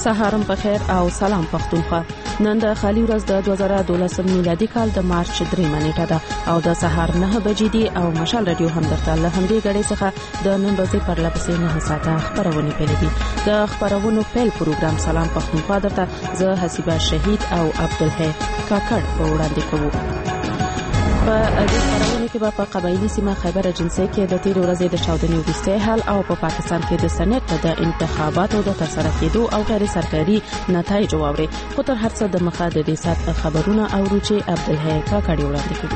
سهارم په خیر او سلام پښتونخوا. نن د خالي ورځ د 2012 میلادي کال د مارچ 3 نیټه ده او د سهار 9 بجې دي او مشال رادیو همدرته له همدې غړي څخه د نن ورځې پر لپسې 9 ساعته خبرونه پیلوي. د خبرونو پیل پروګرام سلام پښتونخوا درته زه حسیبه شهید او عبدالحی کاکړ په وړاندې کوو. په دې خبرونه کې په قبایلی سیمه خیبر اجنسی کې د تیر ورځې د چاودنې وروستی حال او په پاکستان کې د سنټ د انتخاباتو د ترسره کېدو او غیر سرکاري نتایج واوري. خو تر هر څه د مخه د دې سات خبرونه او چې عبدالحی کاکړ وړاندې کوي.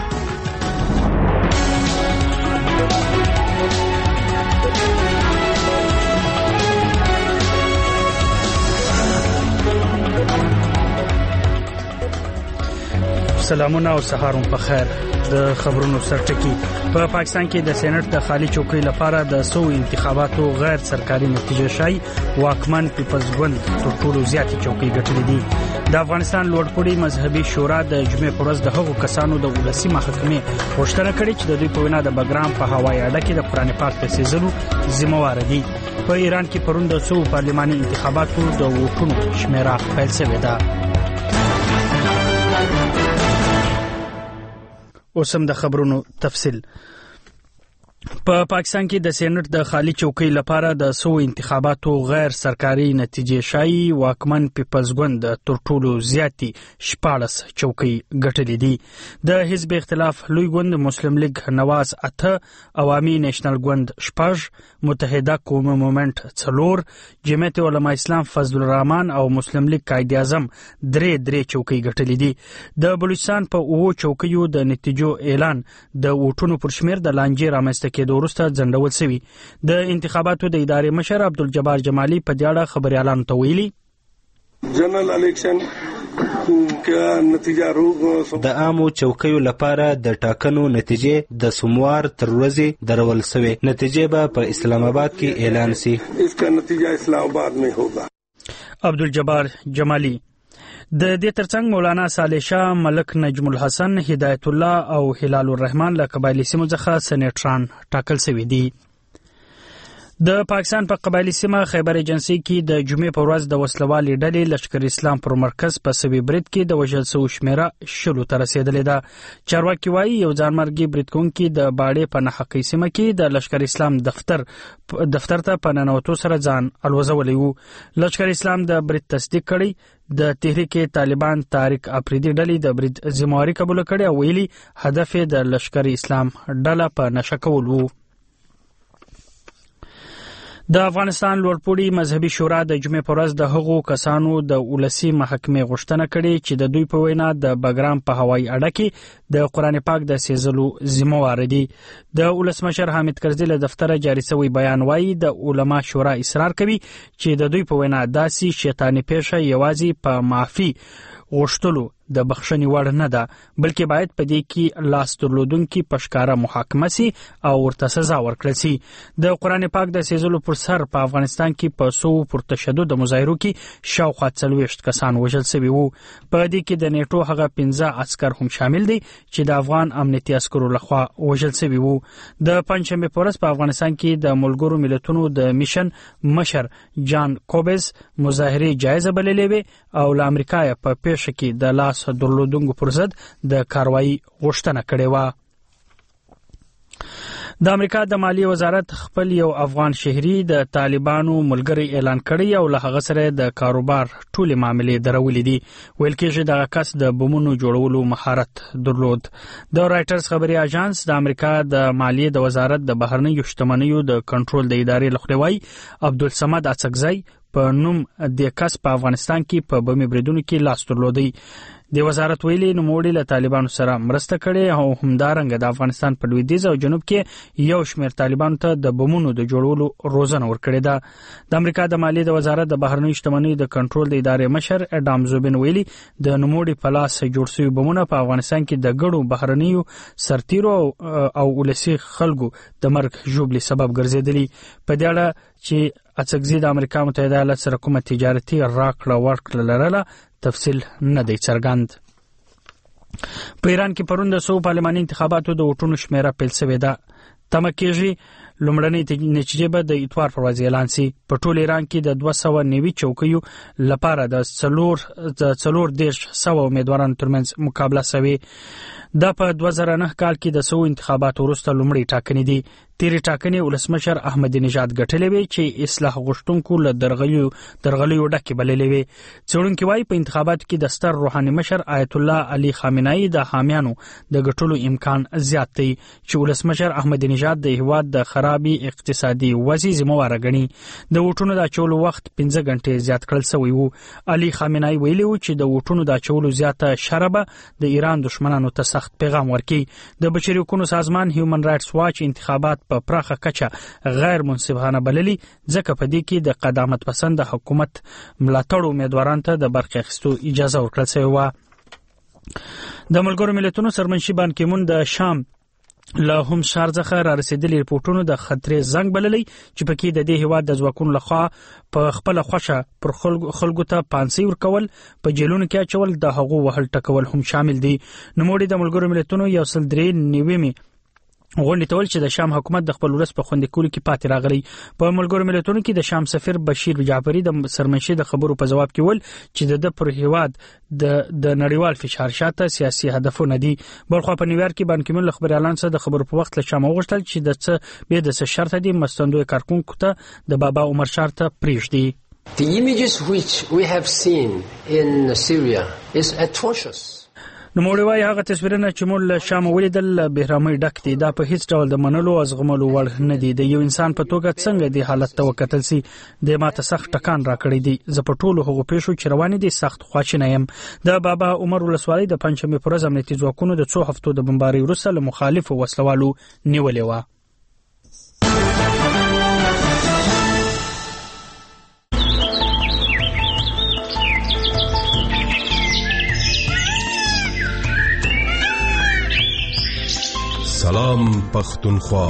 سلامونه او سهارون په خیر. د خبرونو سرټکی په پاکستان کې د سېنات د خالي چوکۍ لپاره د سو انتخاباتو غیر سرکاري نتیجه شای واکمن پیپلز ګوند تر ټولو زیاتې چوکۍ ګټلې دي. د افغانستان لوړپوړي مذهبي شورا د جمعې پر ورځ د هغو کسانو د ولسی محکمې غوښتنه کړې چې د دوی په وینا د بګرام په هوایي اډه کې د قرآن پاک د سیزلو ذمہوار دي. په ایران کې پرون د سو پارلماني انتخاباتو د ووټونو شمیره پیل شوې ده. اوسم د خبرونو تفصیل. په پاکستان کې د سېنات د خالي چوکۍ لپاره د سو انتخاباتو غیر سرکاري نتیجې شایي واکمن پیپلز ګوند تر ټولو زیاتې 14 چوکۍ ګټلې دي. د حزب اختلاف لوی ګوند مسلم لیگ نواز 8، عوامي نېشنل ګوند 6، متحده قومي موومېنټ 4، جمعیت علماء اسلام فضل الرحمن او مسلم لیگ قائد اعظم 3 چوکۍ ګټلې دي. د بلوچستان په 9 چوکیو د نتیجو اعلان د ووټونو پر شمیر د لانجې رامنځته کې دورسته ځنډول شوی. د انتخاباتو د ادارې مشر عبدالجبار جمالي په دې اړه خبريالانو ته ویلي جنرال الیکشن د عامو چوکیو لپاره د ټاکنو نتیجې د سوموار تر ورځې درول شوې. نتیجې به په اسلام آباد کې اعلان شي. اسکا نتیجه اسلام آباد میں ہوگا. عبدالجبار جمالي. د دې ترڅنګ مولانا صالح شاه، ملک نجم الحسن، هدایت الله او هلال الرحمن له قبایلی سیمو څخه سېنیټران ټاکل شوي دي. د پاکستان په قبایلی سیمه خیبر ایجنسی کې د جمعې په ورځ د وسلوالې ډلې لشکر اسلام پر مرکز په سوي برید کې د وژل شوو شمیره 10 ته رسیدلې ده. چارواکي وایي یو ځانمرګي برید کوونکي د باړې په نحقي سیمه کې د لشکر اسلام دفتر ته په ننوتو سره ځان الوزولی وو. لشکر اسلام د برید تصدیق کړی. د تحریک طالبان طارق افریدي ډلې د برید ذمہواری قبول کړې او ویلي هدف د لشکر اسلام ډله په نشه کول وو. د افغانستان لوړپوړي مذهبي شورا د جمعې پر ورځ د هغو کسانو د ولسی محکمې غوښتنه کړې چې د دوی په وینا د بګرام په هوایي اډه کې د قرآن پاک د سیزلو ذمہوار دي. د ولسمشر حامد کرزي له دفتره جاری شوی بیان وایي د علما شورا اصرار کوي چې د دوی په وینا داسې شیطاني پیښه یوازې په معافي غوښتلو د بخښنې وړ نه ده، بلکې باید په دې کې لاس درلودونکي په ښکاره محاکمه سي او ورته سزا ورکړل سي. د قرآن پاک د سیزلو پر سر په افغانستان کې په سو پر تشدد د مظاهرو کې شاوخوا 40 کسان وژل شوي وو. په دې کې د نیټو هغه 15 عسکر هم شامل دي چې د افغان امنیتي عسکرو لخوا وژل شوي وو. د پنځشنبه پر ورځ په افغانستان کې د ملګرو ملتونو د میشن مشر جان کوبز مظاهره جایزه بللې وي او له امریکا په پیښه کې د لاس درلودونکو پر ضد د کاروایی غوښتنه کړې و. د امریکا د مالی وزارت خپل یو افغان شهري د طالبانو ملګری اعلان کړی او له هغه سره د کاروبار ټولې معاملې درولې دي. ویل کېږي دغه کس د بمونو جوړولو مهارت درلود. د رائټرز خبري اژانس د امریکا د مالیې د وزارت د بهرنیو شتمنیو د کنټرول د ادارې لخوا وايي عبدالصمد اڅکزی په نوم د کس په افغانستان کې په بمي بریدونو کې لاس درلودي. د وزارت ویلي نوموړي له طالبانو سره مرسته کړې او همدارنګه د افغانستان په لویدیځ او جنوب کې یو شمېر طالبانو ته د بمونو د جوړولو روزنه ورکړې ده. د امریکا د مالیې د وزارت د بهرنیو شتمنیو د کنټرول د ادارې مشر اډام زوبین ویلي د نوموړي په لاس جوړ شوي بمونه په افغانستان کې د ګڼو بهرنیو سرتیرو او ولسي خلکو د مرګ ژوبلې سبب ګرځېدلي. په دې اړه چې اڅکزي د امریکا متحده ایالات سره کومه تجارتي راکړه ورکړه لرله تفصیل نه دی څرګند. په ایران کې پرون د سو پارلماني انتخاباتو د ووټونو شمیره پیل شوې ده. تمه کېږي لومړنۍ نتیجې به د اتوار پر ورځ اعلان شي. په ټول ایران کې د 290 چوکیو لپاره د 4 امیدوارانو ترمنځ مقابله شوې. دا په 2009 کال کې د سو انتخاباتو وروسته لومړی ټاکنې دي. تیرې ټاکنې ولسمشر احمدی نژاد ګټلې وي چې اصلاح غوښتونکو له درغلیو ډکې بللې وي. څېړونکي وايي په انتخاباتو کې د ستر روحاني مشر آیت الله علي خامنه‌ای د حامیانو د ګټلو امکان زیات دی چې ولسمشر احمدی نژاد د هیواد د خرابي اقتصادي وضعیت ذمہواره ګڼي. د ووټونو د اچولو وخت 15 غنټې زیات کړل شوی وو. علي خامنه‌ای ویلي و چې د ووټونو د اچولو زیاته شربه د ایران دشمنانو ته سخت پیغام ورکړي. د بشري حقوقو سازمان هیومن رائټس واچ انتخابات په پراخه کچه غیر منصفانه بللي، ځکه په دې کې د قدامت پسند حکومت ملاتړ امیدوارانو ته د برخې اخیستو اجازه ورکړل شوې وه. د ملګرو ملتونو سرمنشي بان کی مون د شام له هم شهر څخه را رسیدلي رپورټونو د خطرې زنګ بللی چې پکې د دې هیواد د ځواکونو لخوا په خپل خوښه پر خلکو ته پانسي ورکول، په جیلونو کې اچول، د هغو وهل ټکول هم شامل دي. نوموړي د ملګرو ملتونو 193 غونډې ته ویل چې د شام حکومت د خپل ولس په خوندي کولو کې پاتې راغلی. په ملګرو ملتونو کې د شام سفیر بشیر جعفری د سرمنشي د خبرو په جواب کې ویل چې د پر هیواد د نړیوال فشار شاته سیاسي هدفونه دي. بلخو په نیویارک کې بان کی مون خبري اعلان سره د خبرو په وخت له شام غوښتل چې د څه به د شرط دي مستندوی کارکونکو ته د بابا عمر شار ته پریږدي. The images which we have seen in Syria is atrocious. نوموړي وايي هغه تصویرونه چې موږ له شام ولیدل بهرامۍ ډک دي. دا په هیڅ ډول د منلو او زغملو وړ نه دي. د یو انسان په توګه څنګه د حالت ته وکتل سي د ماته سخت ټکان راکړی دی. زه په ټولو هغو پیښو چې روانې دي سخت خواشینی یم. د بابا عمر ولسوالۍ د پنځمې پر ورځ امنیتي ځواکونو د 2 هفتو د بمبارۍ وروسته له مخالفو وسلوالو نیولې وه. سلام پختونخوا.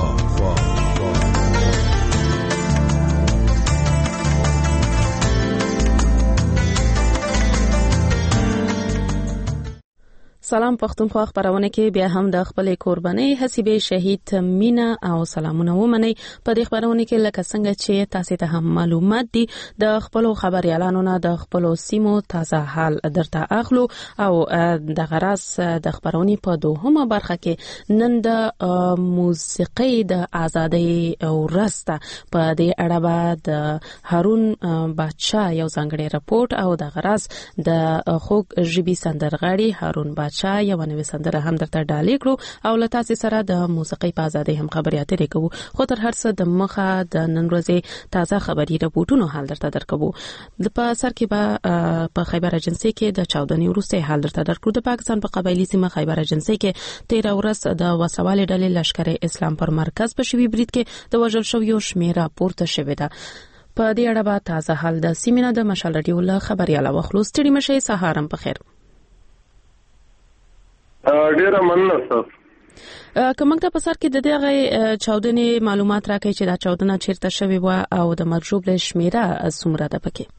سلام پختونخوا خبرونه کې بیا هم د خپل قرباني حسیبه شهید مینا او سلامونه ومني. په دې خبرونه کې لکه څنګه چې تاسو ته هم معلومات دي د خپل خبري اعلانونه د خپل سیمو تازه حال درته اخلو او د غراس د خبرونه په دوهمه برخه کې نن د موسیقي د ازادۍ او راسته په دې اړه د هارون بادشاه یو ځانګړی راپورټ او د غراس د خوګ ژبي سندرغاړي هارون بادشاه یو نوې سندره هم درته ډالې کړو او له تاسو سره د موسیقي په ازادۍ هم خبرې اترې کوو. خو تر هر څه د مخه د نن ورځې تازه خبري راپورټونو حال درته درکوو. په سر کې به په خیبر ایجنسی کې د چاودنې وروسته حال درته درکړو. د پاکستان په قبایلی سیمه خیبر ایجنسی کې 13 ورځ د وسوالې ډلې لشکر اسلام پر مرکز په شوی برید کې د وژل شویو شمیره پورته شوې ده. په دې اړه به تازه حال د سیمینه د مشال رادیو له خبرياله وخلو. ستړي مشه سهارم په خیر. ډیره مننه تاسو. کومک ته په سر کې د دغه چاودنې معلومات راکړي چې دا چاودنه چیرته شوې و او د مرجوب له شمیره څومره ده پکې؟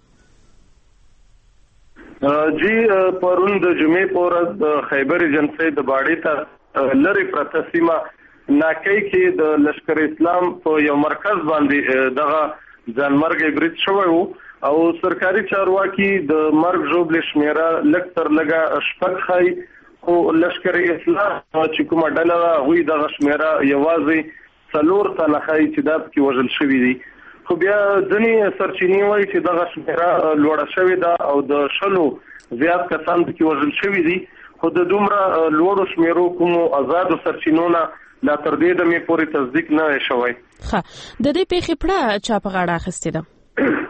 جی پرون د جمعې په ورځ د خیبر ایجنسی د باډي ته لری پرته سیمه ناکۍ کې د لشکر اسلام په یو مرکز باندې دغه ځانمرګ برید شوی وو او سرکاري چارواکي د مرګ جوړ له شمیره لکتر لګه شپږ خای او لشکر اسلام چې کومه ډله وي د شمیره یوازې 4 تنه خای چې دا کې وژل شوی دي. خو بیا ځنی سرچینی وایي چې د شمیره لوړه شوی ده او د شلو زیات کسان کې وژل شوی دي. خو د دومره لوړو شمیرو کوم آزاد سرچینونه لا تر دې د مې پوری تصدیق نه شوی. ښه د دې پیښې پړه چا په غاړه اخیسته ده؟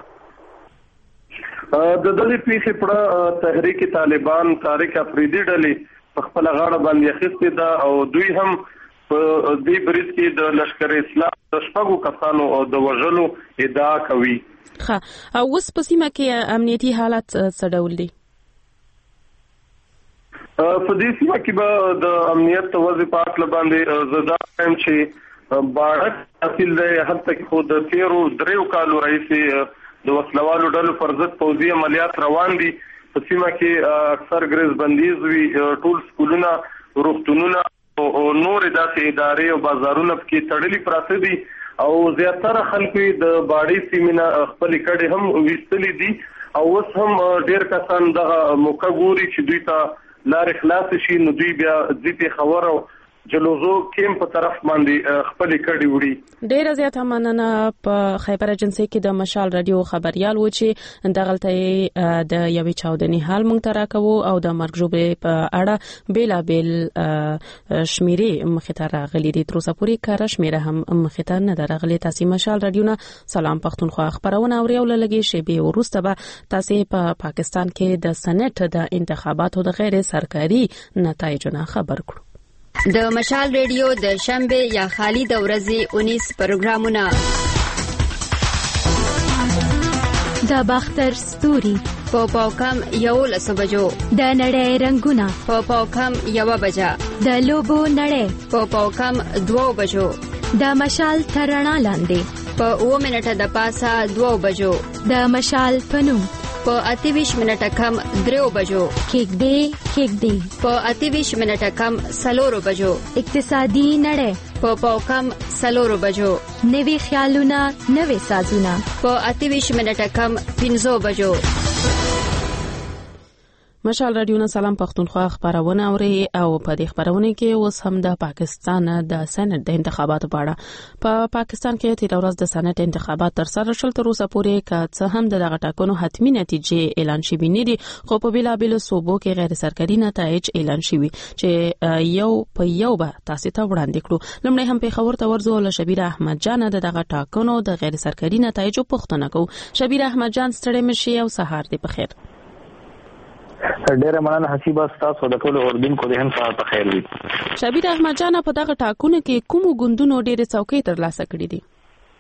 د دې پیښې پړه تحریک طالبان طارق افریدي ډلې په خپل غاړه باندې اخیسته ده او دوی هم په دې برید کې د لشکر اسلام د شپږو کسانو او د وژلو ادعا کوي. ښه او اوس په سیمه کې امنیتي حالت څه ډول دی؟ په دې سیمه کې به د امنیت توازن په اړه باندې زدا هم چې باړک حاصل دی. هلته کې خو د 13 کالو راځي د وسلوالو ډلو پر ضد پوځي عملیات روان دي. په سیمه کې اکثر ګریز بندیز وی ټول سکولونه روغتونونه او نور داسې ادارې او بازارونه کې تړلي پراته دي او زیاتره خلکو د باړې سیمینه خپل کډې هم وستلې دي او اوس هم ډیر کسان دغه موقع ګوري چې دوی ته لار خلاص شي نو دوی بیا ځي خبر او جلوزو کیم په طرف باندې خپل کډي وړي. ډیر زیاته مننه. په خیبر ایجنسی کې د مشال رادیو خبريال و چې دغلته د یوې چاودنې حال مونږ ته راکوو او د مرګ ژوبې په اړه بیلا بیل شمیرې مخې ته راغلي دي. تر اوسه پورې کار شمیره هم مخې ته نه راغلي. تاسو مشال رادیو نه سلام پښتونخوا خبرونه اوري او لږی شی به ورسته به تاسو په پاکستان کې د سنټ د انتخاباتو د غیر سرکاري نتایجونه خبر کړو. د مشال ریډیو د شنبه یا خالی د ورځې 19 پروګرامونه د باختر ستوري په پاوکم 11 بجو، د نړۍ رنگونه په پاوکم 1 بجه، د لوبو نړۍ په پاوکم 2 بجو، د مشال ترڼا لاندې په 2 منټه د پاسه 2 بجو، د مشال پنوم په 28 منټه کم 3 بجو، کېږدي په 28 منټه کم 4 بجو، اقتصادي نړۍ په پاوکم 4 بجو، نوي خیالونه نوي سازونه په 28 منټه کم 15 بجو. مشال رادیو نه سلام پښتونخوا خبرونه اوري او په دې خبرونه کې اوس هم د پاکستان د سنټ د انتخاباتو په اړه په پاکستان کې تیر ورځ د سنټ انتخابات تر سره شول. تر اوسه پورې که هم د دغه ټاکنو حتمی نتیجې اعلان شوي نه دي، خو په بیلابیلو صوبو کې غیر سرکاري نتایج اعلان شوي چې یو په یو به تاسو ته وړاندې کړو. لمړی هم په خبر ته ورزو له شبیر احمد جان دغه ټاکنو د غیر سرکاري نتایجو پوښتنه کوو. شبیر احمد جان ستړي مشي او سهار دې په خیر. ډیره مننه حسیبه، تاسو د ټول اوردونکو د هم سهار په خیر وي. شبیر احمد جان په دغه ټاکنو کې کوم ګوندونو ډیره څوکۍ ترلاسه کړې دي؟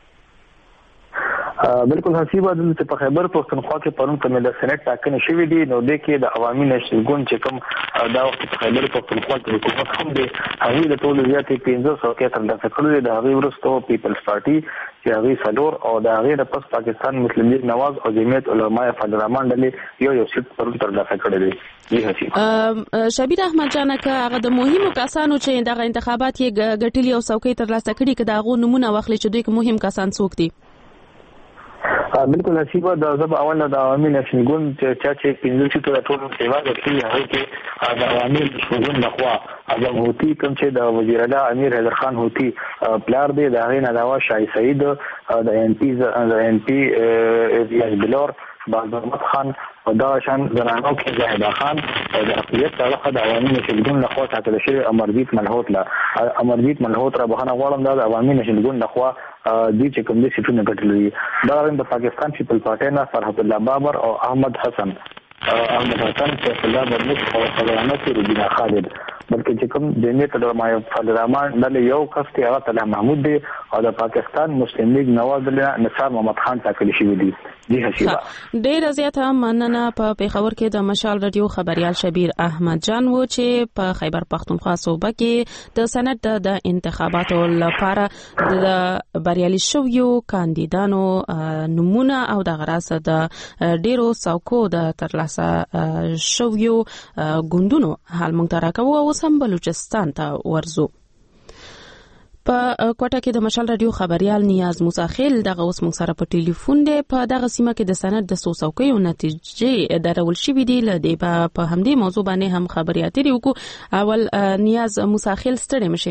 بالکل حسیبه، د په خیبر پښتونخوا کې پرون کومه د سنټ ټاکنې شوې دي، نو د کې د عوامي نشل ګوند چې کوم دا وخت په خیبر پښتونخوا کې حکومت هم دی، هغه د ټول زیاتې 15 څوکۍ ترلاسه کړې دي. هغه ورسته پیپلز پارټي چې هغه سلور او د هغه د پس پاکستان مسلم لیگ نواز او جمعیت علماء فضل الرحمن ډلې یو سیټ پرون ترلاسه کړی دی. شبیر احمد جان که هغه د مهمو کسانو چې دغه انتخابات یې ګټلي او څوکۍ ترلاسه کړي که دغه نمونه واخلي چې دوی مهم کسان څوک دي؟ بالکل حسیبه، د زب اول د عوامي نشل ګوند چې 15 چې ټول سیوا کوي، هغه کې د عوامي نشل ګوند لخوا اعظم هوتی کوم چې د وزیر اعلی امیر حیدر خان هوتی پلار دی، د هغه علاوه شاه سعید د ان پی ریاض بلور، بازمت خان او دا شان زنانو کې زاهدا خان او د اقلیت طرفه د عوامي نشل ګوند لخوا ټاکل شوی امرجیت ملهوت را بهانه غواړم د عوامي نشل ګوند لخوا دي چې کوم دي سیټونه ګټلې. دا د پاکستان پیپل پارټي نه فرحت الله بابر او احمد حسن فیصل الله برمک او خبرانه کې ربینا خالد، بلکې چې کوم جمعیت علماء فضل الرحمن ډلې یو کس دی هغه طلع محمود دی او د پاکستان مسلم لیگ نواز ډلې نثار محمد خان ټاکل شوی دی. جی حسیبه، ډیر زیاته مننه. په پیښور کې د مشال رادیو خبريال شبیر احمد جان و چې په خیبر پښتونخوا صوبه کې د سنټ د انتخاباتو لپاره د بریالي شویو کاندیدانو نمونه او د غراسه د ډیرو څوکو د ترلاسه شویو ګوندونو حال مونږ ته راکوو او سم بلوچستان ته ورزو. په کوټه کې د مشال رادیو خبريال نیاز موسی خیل دغه اوس موږ سره په ټلیفون دی. په دغه سیمه کې د سنټ د څوکیو نتیجې درول شوې دي، لدی په همدې موضوع باندې هم خبرې اترې وکړو. اول نیاز موسی خیل ستړي مشي.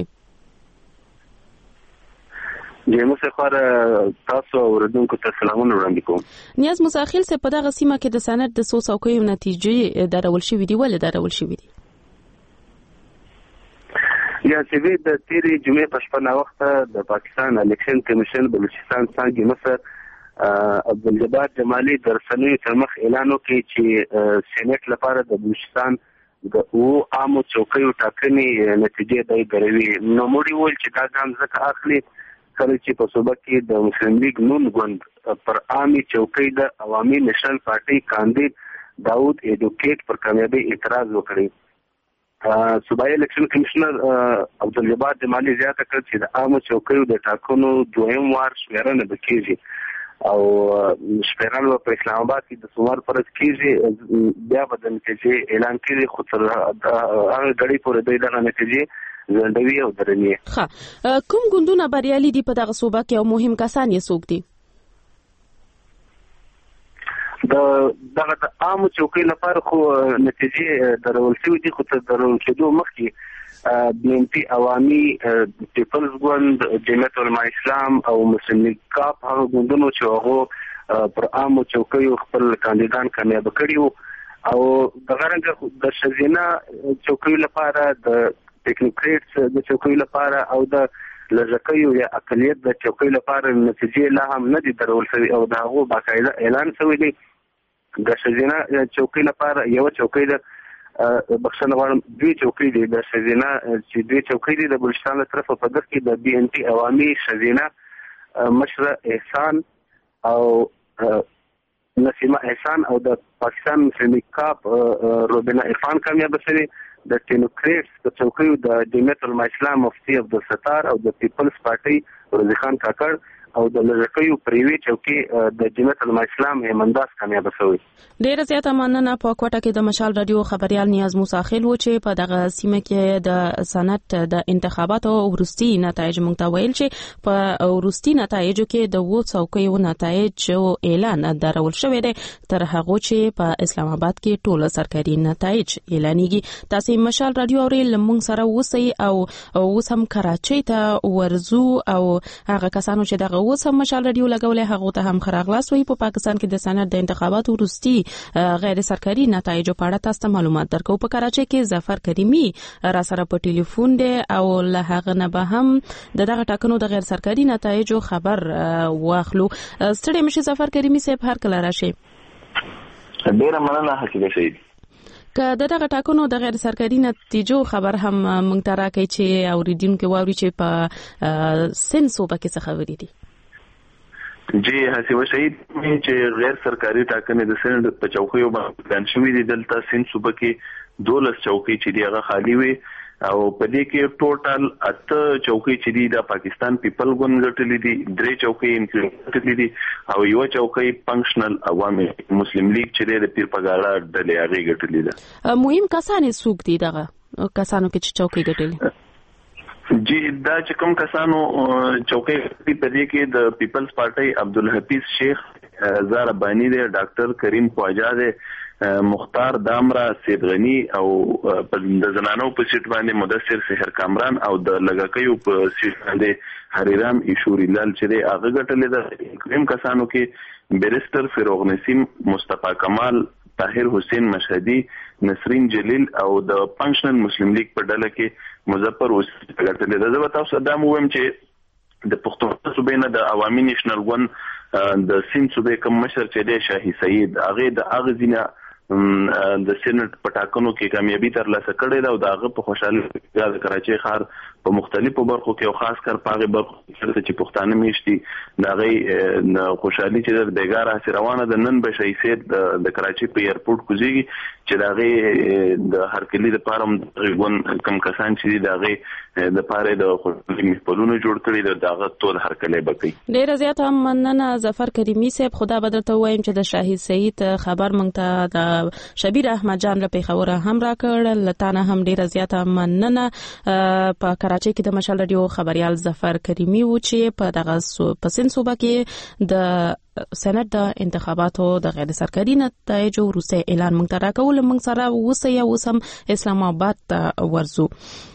جیمه خبر تاسو اوردونکو ته سلامونه وړاندې کوم. نیاز موسی خیل په دغه سیمه کې د سنټ د څوکیو نتیجې درول شوې دي، ولې درول شوې دي؟ یا چې د تیرې جمعې په شپه وخت د پاکستان الیکشن کمیشن بلوچستان څنګه مصر عبدالجبار جمالي د رسنیو تر مخ اعلان وکړي چې سېنات لپاره د بلوچستان د عامو چوکیو ټاکنې نتیجې دی دروي. نو موږ ویل چې دا ګام ځکه اخلي کله چې په صوبه کې د مسلم لیگ نون ګوند پر عامي چوکۍ د عوامي نشل پارټي کاندید داود ایډوکیټ پر کامیابی اعتراض وکړي. صوبایي الیکشن کمشنر عبدالجبار جمالي زیاته کړ چې د عامو چوکیو د ټاکنو دویم وار شمیرنه کیږي او شمیرنه په اسلام آباد کې د سوموار پرځ کیږي، بیا به د نتیجې اعلان کړي، خو تر هغه غړي پورې د دغه نتیجې ځندوي او درني. ښه، کوم ګوندونه بریالي دي په دغه صوبه کې او مهم کسان یې څوک دي؟ دغه د عامو چوکۍ لپاره خو نتیجې درول شوي دي، خو تر درول کېدو مخکې BNP عوامي، پیپلز ګوند، جمعیت علماء اسلام او مسلم لیگ کاپ هغه ګوندونو چې هغه پر عامو چوکیو خپل کاندیدان کامیاب کړي وو. او دغه رنګه د ښځینه چوکیو لپاره، د ټیکنوکریټس د چوکیو لپاره او د لږکیو یا اقلیت د چوکیو لپاره نتیجې لا هم نه دي درول شوي او د هغو باقاعده اعلان شوی دی. د ښځینه چوکۍ لپاره یو چوکۍ ده، بخښنه غواړم، دوی چوکۍ دي. د ښځینه چې دوی چوکۍ دي د بلوچستان له طرفه په دغه کې د BNP عوامي ښځینه مشره احسان او نسیمه احسان او د پاکستان مسلم لیگ کاپ روبینا عرفان کامیاب شوي. د ټینوکریټس په چوکیو د جمعیت علماء اسلام مفتي عبدالستار او د پیپلز پارټي روزي خان کاکړ او د لږکیو پریوي چوکي د جمعیت علماء اسلام همنداس کامیاب شوی. ډیره زیاته مننه. په کوټه کې د مشال رادیو خبريال نیاز موسی خیل و چې په دغه سیمه کې د سنت د انتخاباتو وروستي نتایج مونږ ته ویل چې په وروستي نتایجو کې د وو څوکیو نتایج اعلان درول شوی دی تر هغه چې په اسلام آباد کې ټول سرکاري نتایج اعلانېږي. تاسو مشال رادیو اورئ لمونږ سره وسی او اوس هم کراچۍ ته ورزو او هغه کسانو چې دغه اوس هم مشال رادیو لګولې هغه ته هم خراغلاس وي. په پاکستان کې د سنت د انتخاباتو وروستي غیر سرکاري نتایج په اړه تاسو ته معلومات درکو. په کراچۍ کې ظفر کریمی را سره په ټلیفون دی او له هغه نه به هم دغه ټاکنو د غیر سرکاري نتایجو خبر واخلو. ستړي مشه ظفر کریمی صاحب، هر کله راشي. ډیره مننه حقیقت شهید. که دغه ټاکنو د غیر سرکاري نتیجو خبر هم مونږ ته راکړي چې اوریدونکو واوري چې په سن صوبه کې څه خبرې دي. جی حسیبه شهید، چې غیر سرکاري ټاکنې د سند په چوکیو باندې بیان شوې دي. دلته سند صوبه کې 12 چوکۍ چې دی هغه خالی وي او په دې کې ټوټل 8 چوکۍ چې دی د پاکستان پیپل ګوند ګټلې دي، 3 چوکۍ انکلوډ دي او یو چوکۍ فنکشنل عوامي مسلم لیگ چې د پیر پګاړه ډلې هغه ګټلې ده. مهم کسان څوک دي دغه کسانو کې چې چوکۍ ګټلې؟ جی دا چې کوم کسانو چوکۍ په دې کې د پیپلز پارټي عبدالحفیظ شیخ زاربانی دی، ډاکټر کریم خواجه دی، مختار دامرا سید غنی او د زنانو په سیټ باندې مدثر سحر کامران او د لګکیو په سیټ باندې حریرام ایشوری لال چې دی هغه ګټلې ده. کوم کسانو کې بیرستر فیروغ نسیم، مصطفی کمال، طاهر حسین مشهدی، نسرین جلیل او د فنکشنل مسلم لیگ په ډله کې مظفر اوسې ګټلې ده. زه تاسو ته وایم چې د پښتون صوبې نه د عوامي نېشنل ګوند د سیند صوبې کوم مشر چې دی شاهي سعید، هغه د اغزینه د سېنات په ټاکنو کې کامیابی ترلاسه کړې ده او د هغه په خوشاله د کراچۍ ښار په مختلفو برخو کې او خاص کر په هغه برخو کې چې پښتانه میشتي د هغه خوشحالي چې د بیګار هڅه روانه ده. نن به شاهي سعید د کراچۍ په ایرپورټ کوزيږي چې د هغه د هرکلی د پارم غون کم کسان چې د هغه د پاره د خوشحالي محفلونو جوړ کړي د هغه ټول هرکلی بکې. ډیر زیات هم مننه ظفر کریمی صاحب. خدا بدرته وایم چې د شاهي سعید خبر مونږ ته د شبیر احمد جان له پیښور هم راکړ. لتانه هم ډیر زیات مننه. په کراچۍ کې د مشال رادیو خبريال ظفر کریمی و چې په دغه پسند صوبه کې د سنت د انتخاباتو د غیر سرکاري نتایج وروسته اعلان مونږ ته راکول. مونږ سره وسم اسلام آباد ته ورزو.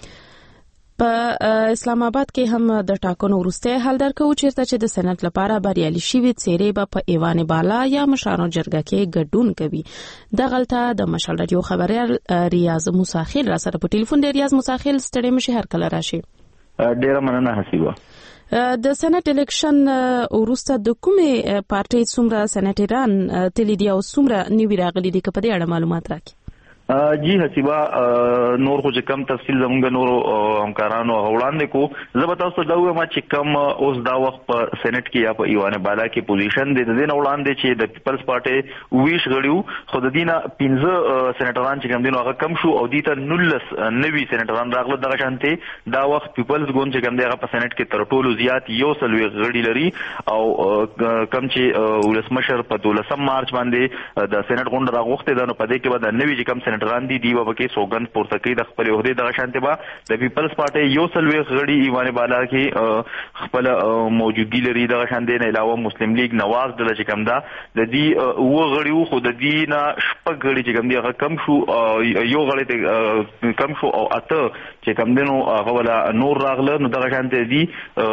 په اسلام آباد کې هم د ټاکنو وروسته حل درکو چیرته چې د سنت لپاره بریالي شوی څیرې په ایوان بالا یا مشرانو جرګه کې ګډون کوي. د غلطه د مشال رادیو خبريال ریاض موسی خیل را سره په ټلیفون دی. ریاض موسی خیل ستړي مشه هر کله راشي. ډیره مننه حسیبه. د سنت الیکشن وروسته د کومې پارټي څومره سنټران تللی دی او څومره نیوی راغلي دي؟ که په دې اړه معلومات راکړي. جی حسیبه، نور خو چې کم تفصیل زموږ نور همکارانو وړاندې کو. زه به تاسو ته دا وایم چې کم اوس دا وخت په سېنات کې یا په ایوان بالا کې پوزیشن دی د دې نه وړاندې چې د پیپلز پارټي 20 غړیو، خو د دې نه 15 سېناتران چې کوم دي هغه کم شو او دې ته 19 نوي سېناتران راغله. دغه شانتي دا وخت پیپلز ګوند چې کوم دی هغه په سېنات کې تر ټولو زیات 100 غړي لري او کم چې ولسمشر په 12 مارچ باندې د سېنات غونډه راغوښته ده. نو په دې کې به د نوي چې کم سېنټران دي دی وبکه سوګند پورته کوي د خپل عہده د شانته با د پیپلز پارټي یو سلوي غړي ایوان بالا کې خپل موجودګي لري د شانته نه علاوه مسلم لیگ نواز د لچکم دا د دې و غړي خو د دې نه شپږ غړي چې کوم دی هغه کم شو یو غړي ته کم شو او اته چې کوم دینو هغه ولا نور راغله نو د شانته دی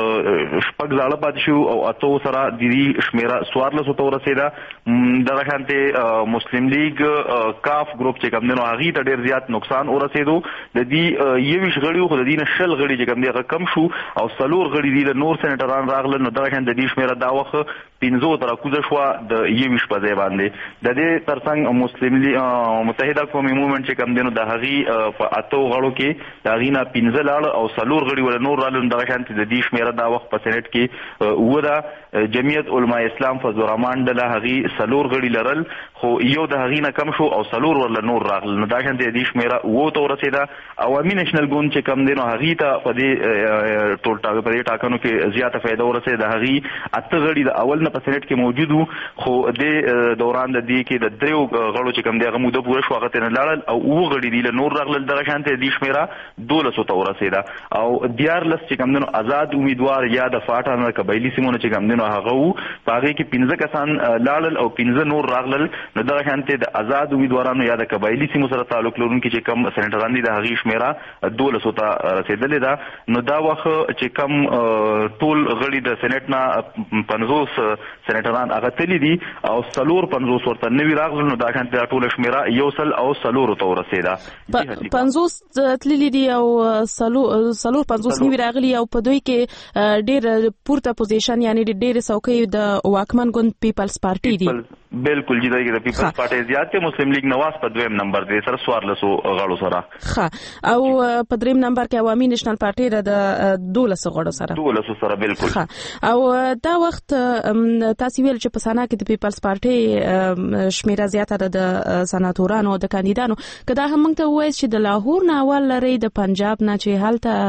شپږ ځاله پات شو او اته سره د دې شمیره 1400 تور رسیدا د شانته مسلم لیگ کاف ګروپ چې کوم دینو هغه ته ډیر زیات نقصان ورسېدو د دې یوش غړي خو د دې نه شل غړي چې کوم دی هغه کم شو او سلور غړي دی د نور سېنټران راغله نو د شانته د شمیره دا وخت 15 تر کوزه شو د یوش په ځای باندې د دې ترڅنګ مسلم لیگ متحده قومي موومېنټ چې کوم دینو د هغه په اتو غړو کې د غینا 15 لاړ او سلور غړي ول نور رالو د شانته د دې شمیره دا وخت په سېنات کې ودا جمعیت علماء اسلام فضل الرحمن د هغه سلور غړي لرل خو یو د هغه نه کم شو او سلور ول نور راغل نو دا شانته د دې شمیره وو تو رسیدا عوامي نېشنل ګوند چې کوم دینو هغه ته په دې ټول ټاګه په دې ټاکنو کې زیاته فائدہ ورسېده هغه اته غړي د اول نه په سېنات کې موجود خو د دوران د دې کې د دریو غړو چې کوم دی هغه موده پوره شو هغه ته نه لاړل او و غړي دی له نور راغلل د شانته د شمیره 1200 ته ورسېده او دیار لس چې کوم دینو آزاد امیدوار یا د فاټا نه قبایلی سیمونه چې کوم دینو هغه وو پاره کې 15 کسان لاړل او 15 نور راغلل نو د شانته د آزاد امیدوارانو یا د قبایلی سیمو سره تعلق لرونکي چې کوم سېنټران دي د هغه شمیره 1200 ته رسیدلې ده نو دا وخت چې کوم ټول غړي د سېنات نه 50 سېنټران هغه تللی دي او سلور 50 ورته نوی راغلل نو دا شانته ټول شمیره یو سل او سلور ته ورسېده 50 تللی دي او سلور 50 نوی راغلي او په دوی کې ډېر پورته پوزیشن یعنی ډېر څوکۍ د واکمن ګوند پیپلز پارټي دي بالکل جدا کې د پیپلز پارټي زیات ته مسلم لیگ نواز په دویم نمبر دی سره 1400 غړو سره ښه او په دریم نمبر کې عوامي نېشنل پارټي را د 1200 غړو سره 1200 سره بالکل ښه او دا وخت تاسو ویل چې په سنا کې د پیپلز پارټي شمیره زیاته ده د سناتورانو او د کاندیدانو کدا هم موږ ته وایي چې د لاهور نه اول لري د پنجاب نه چې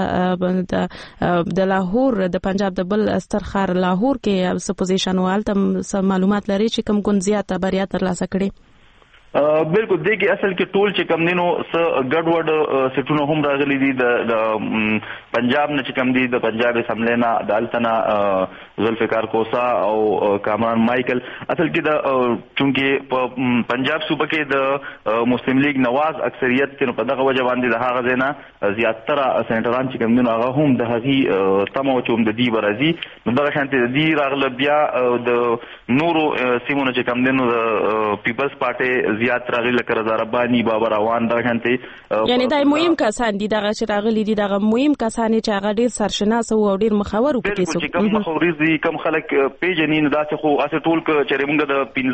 حالت د لاهور د پنجاب د بل ستر ښار لاهور کې څه پوزیشن والته معلومات لري چې کوم ګوند زیاته بریا ترلاسه کړي بالکل دغه اصل کې ټول چې کم دینو س ګډوډ سټونو هم راغلي دي د پنجاب نه چې کم دي د پنجاب اسمبلی نه د التنا ذوالفقار کوسا او کامران مایکل اصل کې د چونکه په پنجاب صوبه کې د مسلم لیگ نواز اکثریت کې په دغه وجه باندې د هغه ځای زیاتره سېنټران چې کم دینو هغه هم د هغه تمو چوم د دی برازي نو دغه شانته د دی راغله بیا د نورو سیمونو چې کم دینو د پیپلز پارټي زیات راغلي لکه رضا رباني بابر روان دا شانته یعنی دا مهم کسان دي دغه چې راغلي دي دغه مهم کسان چې هغه ډیر سرشناس او ډیر مخاور وکړي چې کوم مخاوري دي کوم خلک پیژنې نه دا چې خو اسه ټول چې موږ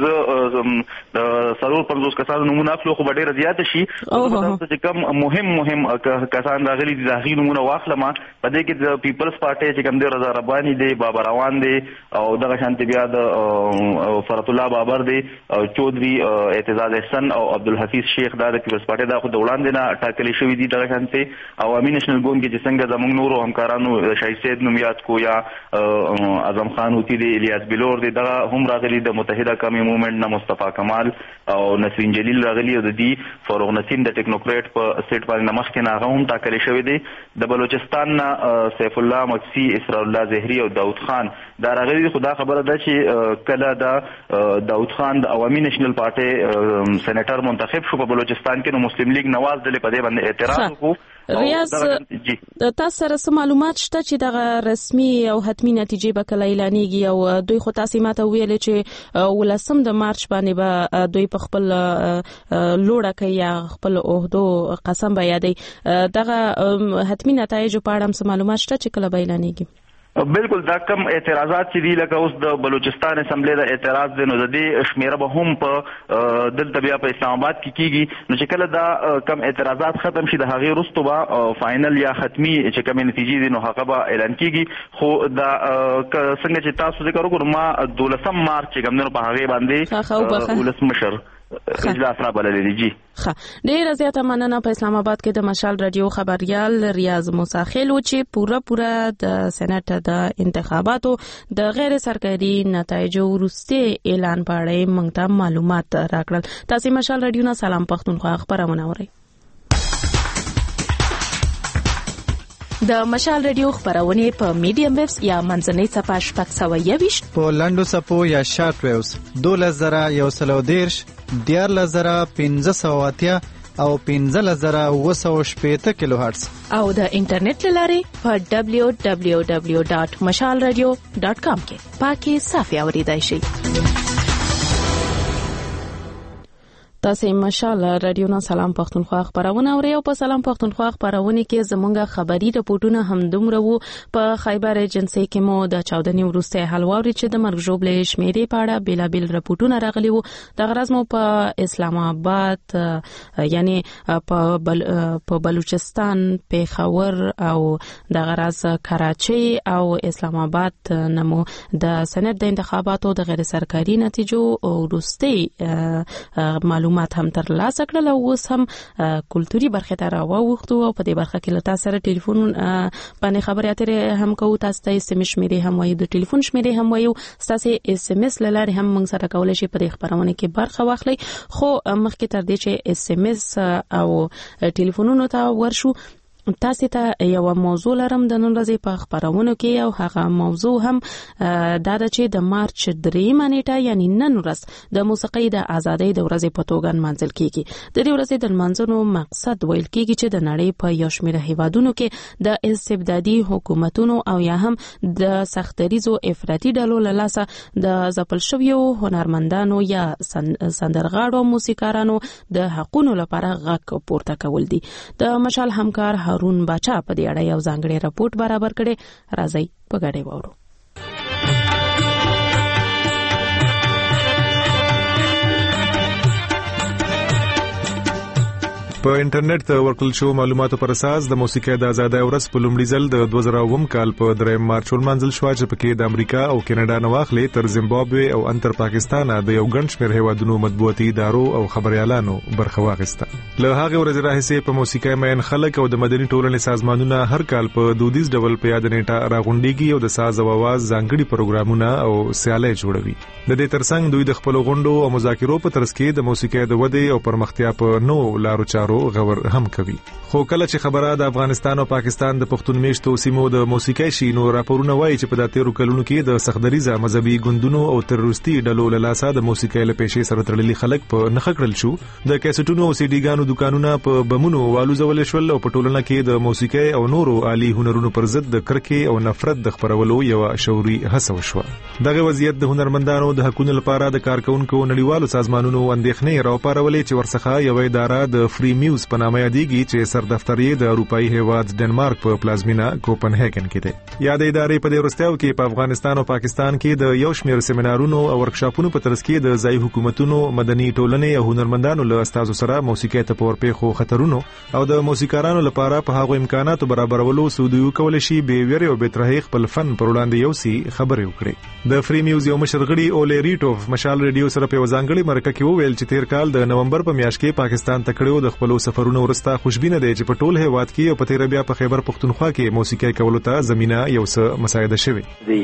د 15 د سرور 50 کسانو نمونه اخلو خو ډیر زیات شي چې کوم مهم کسان راغلي دي ځاهي نمونه واخلم په دې کې د پیپلز پارټي چې کوم دی رضا رباني دی بابر روان دی او دغه شانته بیا د فرات الله بابر دی او چودري اعتزاز احسن او عبدالحفیظ شیخ دا د پیپلز پارټي دا خو د وړاندې نه ټاکلي شوی دي دغه شانته عوامي نېشنل ګوند کې چې څنګه زموږ نورو همکارانو شاهد سید نومیات کو یا اعظم خان ہوتی دی الیاس بلور دی دا هم راغلي د متحده قومي موومېنټ نه مصطفی کمال او نسرین جلیل راغلي او د دې فاروق نسیم د ټیکنوکریټ په سټ باندې مخکې نه هغه هم ټاکلي شوی دی د بلوچستان نه سیف الله مکسی اسرار الله زهری او داود خان دا راغلي خدا خبره ده چې کله دا داود خان د عوامي نېشنل پارټي سېنیټر منتخب شو په بلوچستان کې نو مسلم لیگ نواز دلې په دې باندې اعتراض وکړ ریاض تاسو سره معلومات شته چې دغه رسمي او حتمی نتیجې به کله اعلانېږي او دوی خو تاسو ماته ویل چې ولسم د مارچ باندې به دوی په خپل لوړه کوي یا خپل عہدو قسم به یادي دغه حتمی نتایج په اړه هم معلومات شته چې کله به اعلانېږي بالکل دا کم اعتراضات چې دي لکه اوس د بلوچستان اسمبلی د اعتراض دی نو د دې شمیره به هم په دلته بیا په اسلام آباد کې کیږي نو چې کله دا کم اعتراضات ختم شي د هغې وروسته به فاینل یا ختمي چې کومې نتیجې دي نو هغه به اعلان کیږي خو دا څنګه چې تاسو ذکر وکړو ما 12 مارچ چې کوم نن په هغې باندې ولسمشر اجلاس را بللی جی. ډیره زیاته مننه. په اسلام آباد کې د مشال رادیو خبريال ریاض موساخیل چې پوره د سېنات د انتخاباتو د غیر سرکاري نتایجو وروسته اعلان په اړه موږ ته معلومات راکړل. تاسو مشال رادیو نه سلام پښتونخوا خبرونه اورئ. د مشال رادیو خبرونه په میډیم ویوز یا منځنۍ صفحه شپږ 120 په لاندو صفو یا شارټ ویوز 12110 14580 او 15780 کیلو هرتز او د انټرنیټ لارې په www.mashalradio.com کې پاکي صافي اوریدای شئ. تاسو مشال رادیو نه سلام پښتونخوا خبرونه اورئ او په سلام پښتونخوا خبرونه کې زمونږه خبري رپورټونه هم دومره وو. په خیبر ایجنسی کې مو د 14 وروسته حلواوري چې د مرګ ژوبلې شمیرې پاړه بیلابل رپورټونه راغلي وو. د غرض مو په اسلام آباد یعنی په بلوچستان، پیښور او د غرض کراچي او اسلام آباد نمو د سند د انتخاباتو د غیر سرکاري نتیجو وروسته معلومات هم تر لاسه کړل. او اوس هم کلتوري برخه ته راووختو او په دې برخه کې لته سره ټلیفون باندې خبرې اترې هم کوو. تاسو ته اس ام اس شمیرې هم وایو، د ټلیفون شمیرې هم وایو. تاسو اس ام اس لاره هم موږ سره کولای شئ په دې خبرونه کې برخه واخلئ. خو مخکې تر دې چې اس ام اس او ټلیفونونو ته ورشو، تاسو ته یو موضوع لرم د نن ورځې په خبرونو کې. او هغه موضوع هم دا ده چې د مارچ 3 نیټه یعنی نن ورځ د موسیقۍ د ازادۍ د ورځې په توګه منځل کیږي. د دې ورځې د منځونو مقصد ویل کیږي چې د نړۍ په یو شمېر هیوادونو کې د استبدادي حکومتونو او یا هم د سختریزو افراطي ډلو له لاسه د ځپل شویو هنرمندانو یا سندرغاړو موسیقارانو د حقونو لپاره غږ پورته کول دي. د مشال همکار هارون باچا په دې اړه یو ځانګړی رپورټ برابر کړي. راځي په ګډه وورو. په انټرنیټ ته ورکړل شو معلوماتو پر اساس د موسیقۍ د ازادۍ ورځ په لومړي ځل د 2009 کال په 3 مارچ ولمانځل شو چې پکې د امریکا او کینیډا نه واخلې تر زیمبابوې او انتر پاکستان د یو ګڼ شمېر هیوادونو مطبوعاتي ادارو او خبريالانو برخه واخیسته. له هغه ورځې راهیسې په موسیقۍ مین خلک او د مدني ټولنې سازمانونه هر کال په دودیز ډول په یاد نیټه راغونډيږي او د ساز او आवाज ځانګړي پروګرامونه او سیالۍ جوړوي. د دې ترڅنګ دوی د خپل غونډو او مذاکرو په ترڅ کې د موسیقۍ د ودې او پرمختیا په نو لارو چارو غور هم کوي. خو کله چې خبره د افغانستان او پاکستان د پښتون میشتو سیمو د موسیقۍ شي، نو راپورونه وایي چې په داتیرو کلونو کې د سختدریزه مذهبي ګوندونو او تروریستي ډلو له لاسه د موسیقۍ له پېښې سره تړلي خلک په نخښه کړل شو. د کیسټونو او سي ډي ګانو دکانونه په بمونو والوزول شول او په ټولنه کې د موسیقۍ او نورو عالی هنرونو پر ضد د کرکې او نفرت د خپرولو یو شعوري هڅه وشوه. دغه وضعیت د هنرمندانو د حقوقو لپاره د کارکونکو نړیوالو سازمانونو اندېښنې راوپارولې چې ورڅخه یو اداره د فری میوز په نامه یادېږي چې سر دفتر یې د اروپאי هیواد ډنمارک په پلازمینا کوپنهاګن کې دی. یاد ادارې په دې وروستیو کې په افغانستان او پاکستان کې د یو شمېر سیمینارونو او ورکشاپونو په ترڅ کې د ځایي حکومتونو، مدني ټولنې او هنرمندانو له استادو سره موسیقۍ ته پورپېخو خطرونو او د موسیقارانو لپاره په هغو امکاناتو برابرولو سودیو کول شي به ویری او بترهي خپل فن پر وړاندې یو سي خبرې وکړي. د فری میوز یو مشرغړي اولې ریټوف مشال ریډیو سره په ځانګړي مرکه کې وویل چې تیر کال د نومبر په میاشت کې پاکستان ته کړو د خپل سفرونو ورسته خوشبینه دی چې په ټول هیواد کې او په تیر بیا په خیبر پختونخوا کې موسیقۍ کولو ته زمينه یو څه مساعده شوه.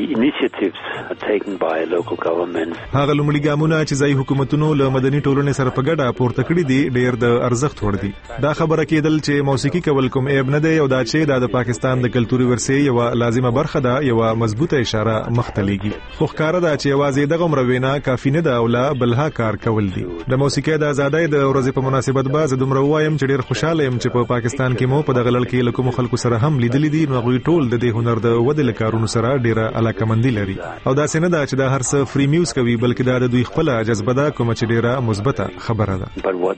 هغه لومړي ګامونه چې ځای حکومتونو له مدني ټولنې سره په ګډه پورته کړی دي ډېر د ارزښت وړ دي. دا خبره کېدل چې موسیقي کول کوم عیب نه دی او دا چې د پاکستان د کلتوري ورثې یو لازمه برخه ده، یو مضبوطه اشاره مختلفي. خو ښکارا ده چې یوازې دغه مروینه کافی نه ده او لا بلها کار کول دي. د موسیقۍ د ازادۍ د ورځې په مناسبت باز دومره وایم چې ډېر خوشاله یم چې په پاکستان کې مو په دغه لړ کې له کوم خلکو سره هم لیدلې دي، نو غوي ټول د دې هنر د ودې لکارونو سره ډېره علاقمندي لري او دا څنګه ده چې دا هر څه فری میوز کوي، بلکې دا د دوی خپل جذبه ده کوم چې ډېره مثبته خبره ده.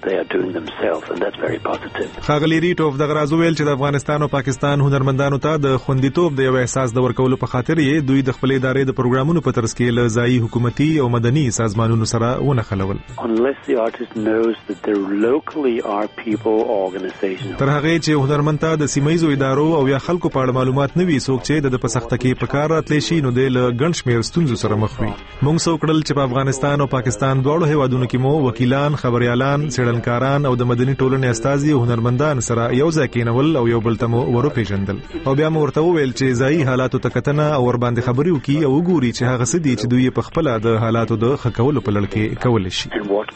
خاغلی ریټوف د غرازو ویل چې د افغانستان او پاکستان هنرمندانو ته د خوندیتوب د یو احساس د ورکولو په خاطر یې دوی د خپل ادارې د پروګرامونو په ترڅ کې له ځایي حکومتي او مدني سازمانونو سره ونه خلول. people or organizations. تر هغه چې هنرمند ته د سیمایزو ادارو او یا خلکو په اړه معلومات نه وي څوک چې د پسخته کې په کار راتلی شي نو د ګڼ شمېر ستونزو سره مخ وي. موږ څو کړل چې په افغانستان او پاکستان دواړو هیوادونو کې مو وکیلان، خبريالان، څېړنکاران او د مدني ټولنې استازي او هنرمندان سره یو ځای کېنول او یو بل ته مو ورپېژندل او بیا مو ورته وویل چې ځایي حالاتو ته کتنه او ور باندې خبرې وکړي او وګوري چې هغه څه دي چې دوی په خپل د حالاتو د ښه کولو په لړ کې کولی شي.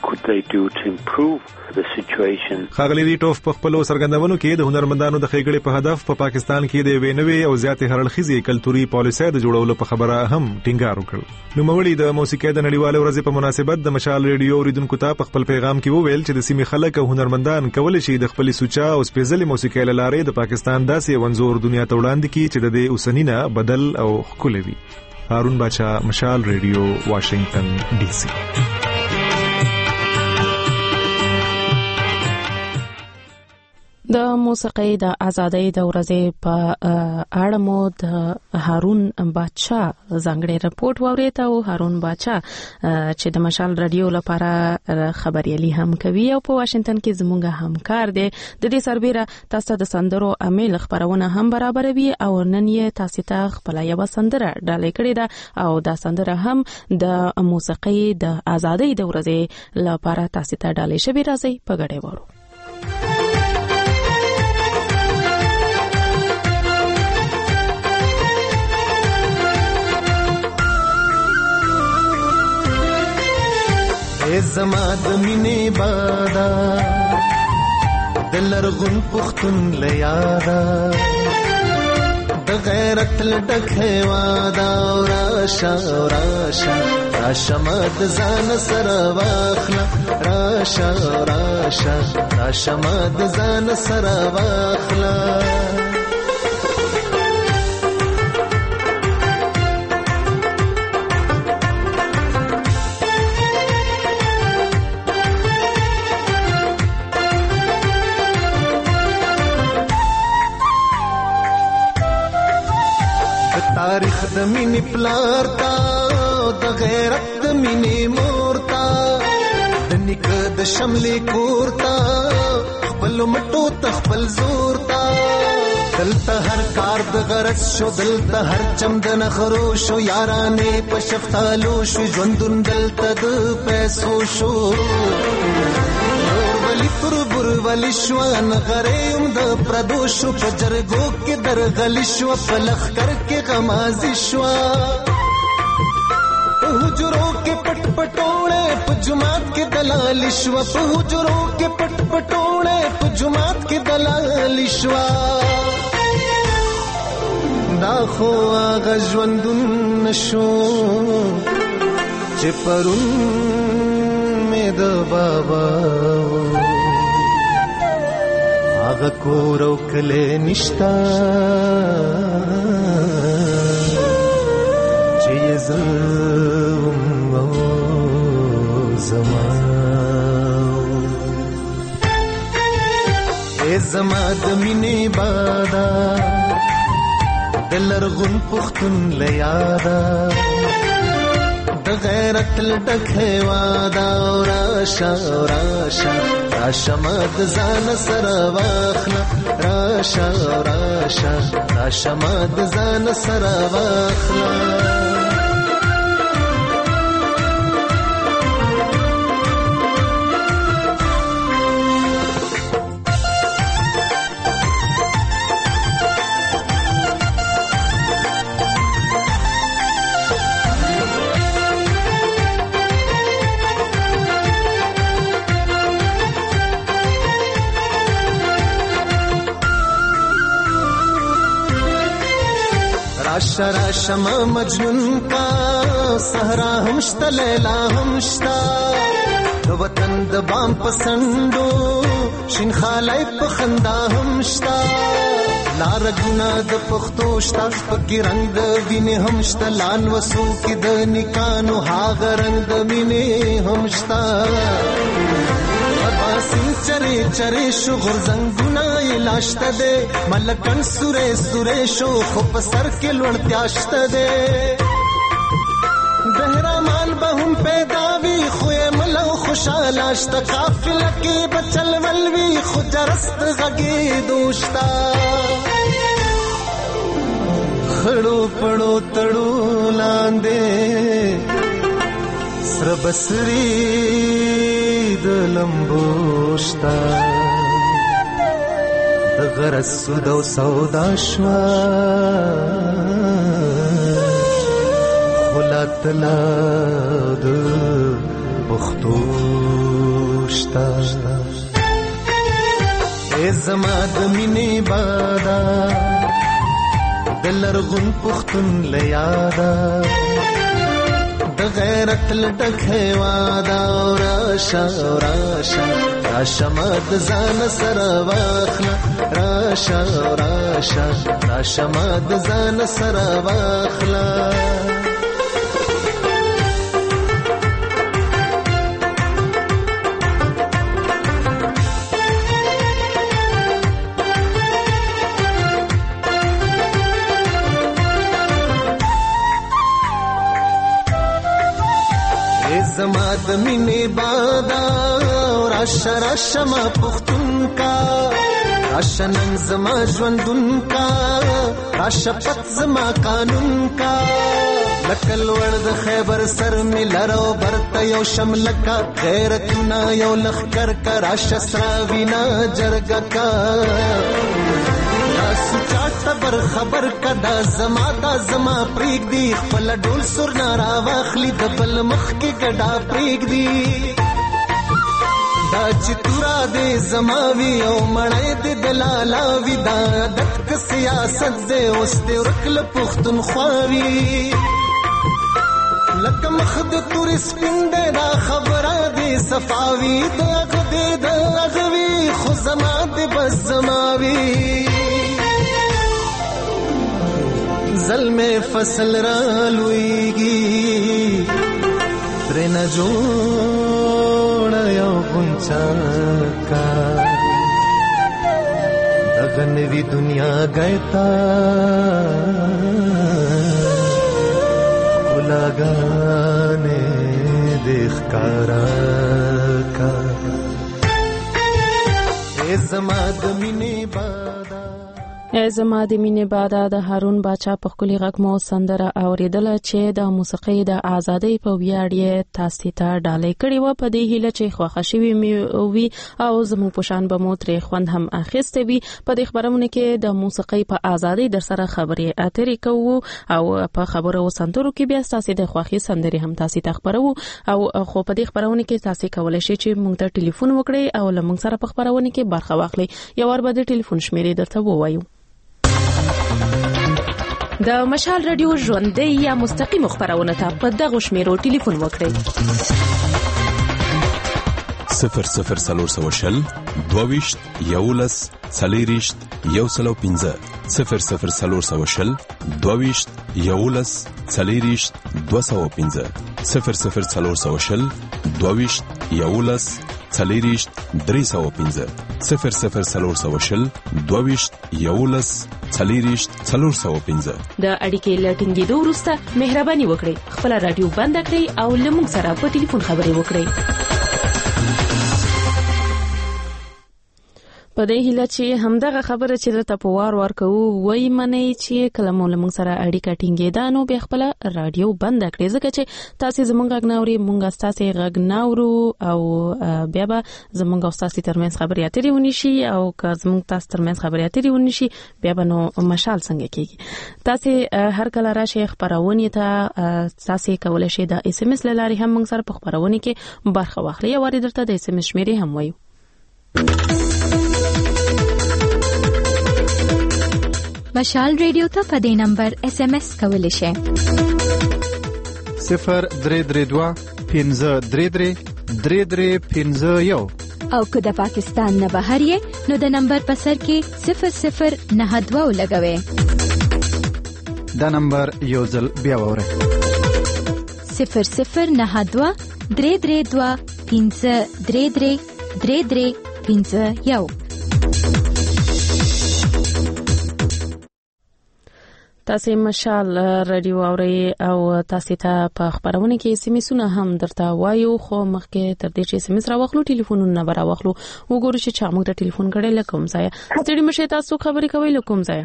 ښاغلي ریټوف په خپلو څرګندونو کې د هنرمندانو د ښېګړې په هدف په پاکستان کې د یوې نوې او زیاتې هرړخیزې کلتوري پالیسۍ د جوړولو په خبره هم ټینګار وکړ. نوموړي د موسیقۍ د نړیوالې ورځې په مناسبت د مشال ریډیو اوریدونکو ته په خپل پیغام کې وویل چې د سیمې خلک او هنرمندان کولی شي د خپلې سوچه او سپېڅلې موسیقۍ له لارې د پاکستان داسې منظور دنیا ته وړاندې کړي چې د دې اوسني نه بدل او ښکلی وي. هارون باچا، مشال ریډیو، واشنگټن ډي سي. د موسیقۍ د ازادۍ د ورځې په اړه مو د هارون باچا ځانګړی رپورټ واورېد او هارون باچا چې د مشال رادیو لپاره خبريالي هم کوي او په واشنگټن کې زموږ همکار دی. د دې سربېره تاسو د سندرو امیل خبرونه هم برابروي او نن یې تاسو ته خپل یو سندره ډالۍ کړې ده او دا سندره هم د موسیقۍ د ازادۍ د ورځې لپاره تاسو ته ډالۍ شوی. راځي په ګډه وورو. زما د مینې بادا د لرغون پښتون لیادا د غیرت لډک هوادا راشه راشه راشه مد ځان سره واخلا راشه راشه راشه مد ځان سره واخلا تاریخ د مینې پلار تا د غیرت د مینې مور تا د نیکه د شملې کور تا خپل مټو ته خپل زور تا دلته هر کار د غرض شو دلته هر چم د نخرو شو یارانې په شفتالو شو ژوندون دلته د پیسو شو پر ولی شوان غریم د پردوشو په جرګو کې درغلی شو په لخر کې غمازي شو په حجرو کې پټ پټوړې په جماعت کې دلال شو په حجرو کې پټ پټوړې په جماعت کې دلال شو دا خو هغه ژوندون نشو چې پرون مې د بابا هغه کور او کله نشتا چې زم زما زما د مینې بادا د لرغون پښتون لیادا د غیرت لډک هوادا راشه راشه راشه مد ځان سره واخلا راشه راشه راشه مد ځان سره واخلا شرا شما مجنون کا صحرا همشتا لیلا همشتا دو وطن د بام پسندو شین خالای پخندا همشتا لار گنا د پختو شتا پکی رنگ د وینه همشتا لان وسو کی د نکانو هاغ رنگ د مینه همشتا سین چرے چرے شو غرزنگونا لاشت دے ملکن سورے سورے شو خوب سر کے لڑتیاشت دے بہرامان بہم پیداوی خوے مل سوله خوشاله شته قافله کې بچل ولوي خو جرست غږی دوشتا خړو پړو تړو لاندې سر بسری د لمبوشتا د غرس سودو سودا شوا خلاتلا د بختوشتا ای زما د مینې بادا د لرغون پختون لیادا د غیرت لټک هوادا راشا راشا راشا مد ځان سره واخلا راشا راشا راشا مد ځان سره واخلا زما د مینې بادا راشه راشه ما پختون کا راشه نن زما ژوندون کا راشه پت زما قانون کا لکل ور د خیبر سر می لرو برته یو شملکا غیرتنا یو لخر کا راشه سراوینا جرګه کا خبر خبر کدا زما پریک دی خپل ډول سر نارا واخلی د بل مخ کې ګډا پریک دی دا چتورا دې زماوی او مړې دې دلالا وی دا دک سیاست دې اوس دې ورکل پختون خواوی لکه مخ د تور سپین دې دا خبره دې صفاوی دې غوي خو زما دې بس زماوی ظلم فصل را لویگی ترین جوڑ یو گنچاکا دغنوی دنیا گئتا خلاگانے دیکھ کاراکا اے زماد مینی بادا زما د مینې بادا د هارون باچا په خولي غږ مو سندره اوریدله چې د موسیقۍ د ازادۍ په ویاړ یې تاسو ته ډالۍ کړې و په دې هیله چې خوښ شوي وي او زموږ په شان به مو ترې خوند هم اخیسته وي په دې خبرونه کې د موسیقۍ په ازادۍ در سره خبرې اترې کوو او په خبرو سندرو کې بیا تاسو د خوښي سندرې هم تاسو ته خبرو او خو په دې خبرونه کې تاسو کولای شئ چې موږ ته ټلیفون وکړئ او لمونږ سره په خبرونه کې برخه واخلئ یو ور به د ټلیفون شمیرې درته ووایو د مشال رادیو ژوندۍ یا مستقیم خبرونه ته په دغه شمیرو ټلیفون وکړئ 0040 22 11 40 115 0040 22 11 40 215 0040 22 11 40 315 0040 22 11 40 415 د اړیکې لټینګېدو وروسته مهرباني وکړئ خپل رادیو بند کړئ او لمونږ سره په ټلیفون خبرې وکړئ په دې هیله چې همدغه خبره چې درته په وار کوو وای منئ چې کله مو لمونږ سره اړیکه ټینګېده نو بیا خپل رادیو بند کړئ ځکه چې تاسو زمونږ غږ ناوري مونږ تاسو غږ ناورو او بیا به زمونږ تاسو ترمنځ خبرې اترې ونشي او که زمونږ تاسو ترمنځ خبرې اترې ونشي بیا به نو مشال څنګه کېږي تاسو هر کله راشي خبرونه ته تاسو کولای شئ د اس ام اس لاري هم مونږ سره په خبرونه کې برخه واخلئ او درته د اس ام اس شمیرې هم وایو مشال ریډیو ته په دې نمبر اس ام اس کولی شئ 0332 1533 3351 او که د پاکستان نه بهر یې نو د نمبر په سر کې 0092 لګوي دا نمبر یو ځل بیا وره 0092 332 1533 3351 تاسو مشال رادیو اوري او تاسو ته په خبرونه کې سیمسونه هم درته وایو خو مخکې تر دې چې سیمس را واخلو ټلیفونونه برا واخلو وګورو چې چا موږ ته ټلیفون کړي لکم ځای ستړي مشه تاسو خبرې کوي لکم ځای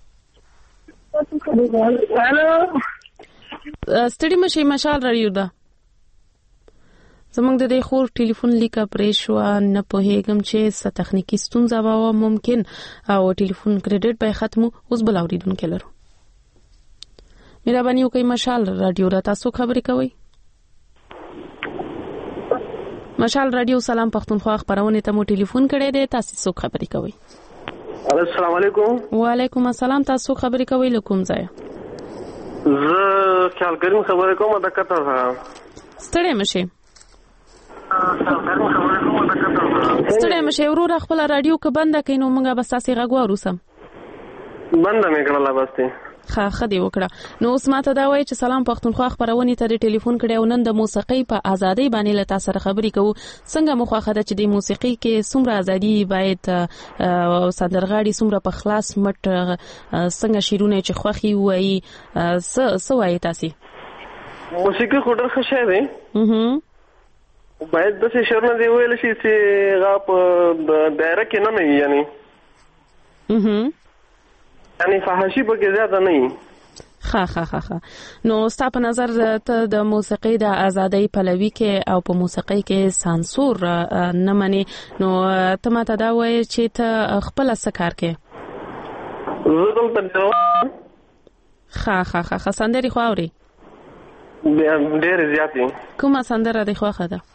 هالو ستړي مشه مشال رادیو دا زمونږ د دې خور ټلیفون لیکه پرې شو نه په هیګم چې څه تخنیکی ستونزه به ممکن او ټلیفون کریډټ به ختمو اوس بل اوریدونکو لرو مهرباني وکړئ مشال رادیو را تاسو خبرې کوي مشال رادیو سلام پښتونخوا خبرونه ته مو ټلیفون کړی دی تاسو څو خبرې کوي السلام علیکم وعلیکم السلام تاسو خبرې کوي لکم ځای زه خیال کریم خبرې کوم د قطر ستړي مشه ستړي مشه ورور خپل رادیو کې بند کینو مونږه بس تاسو غوړو سم بند مې کړل بس ښه خدي وکړه نو اوس ماته دا وایي چې سلام پښتونخوا خبرونه ته ټلیفون کړي او نن د موسیقي په ازادۍ باندې له تاسو سره خبرې کوو څنګه مخاخه ده چې د موسیقي کې څومره ازادي باید سندرغاړي څومره په خلاص مټ څنګه شیرونه چې خوخي وایي څه وایي تاسو موسیقي خو ډېر ښه شی دی باید د څه شرنه دی ویل شي چې غاپ دایره کې نه یعنی یعنی فحاشي پکې زیاته نه وي ښه نو ستا په نظر ته د موسیقي د ازادۍ پلوي کې او په موسیقي کې سانسور نه مني نو ته ماته دا وایي چې ته خپل څه کار کې ښه سندري خو اوري ډېر زیاتې کومه سندره دی خوښه ده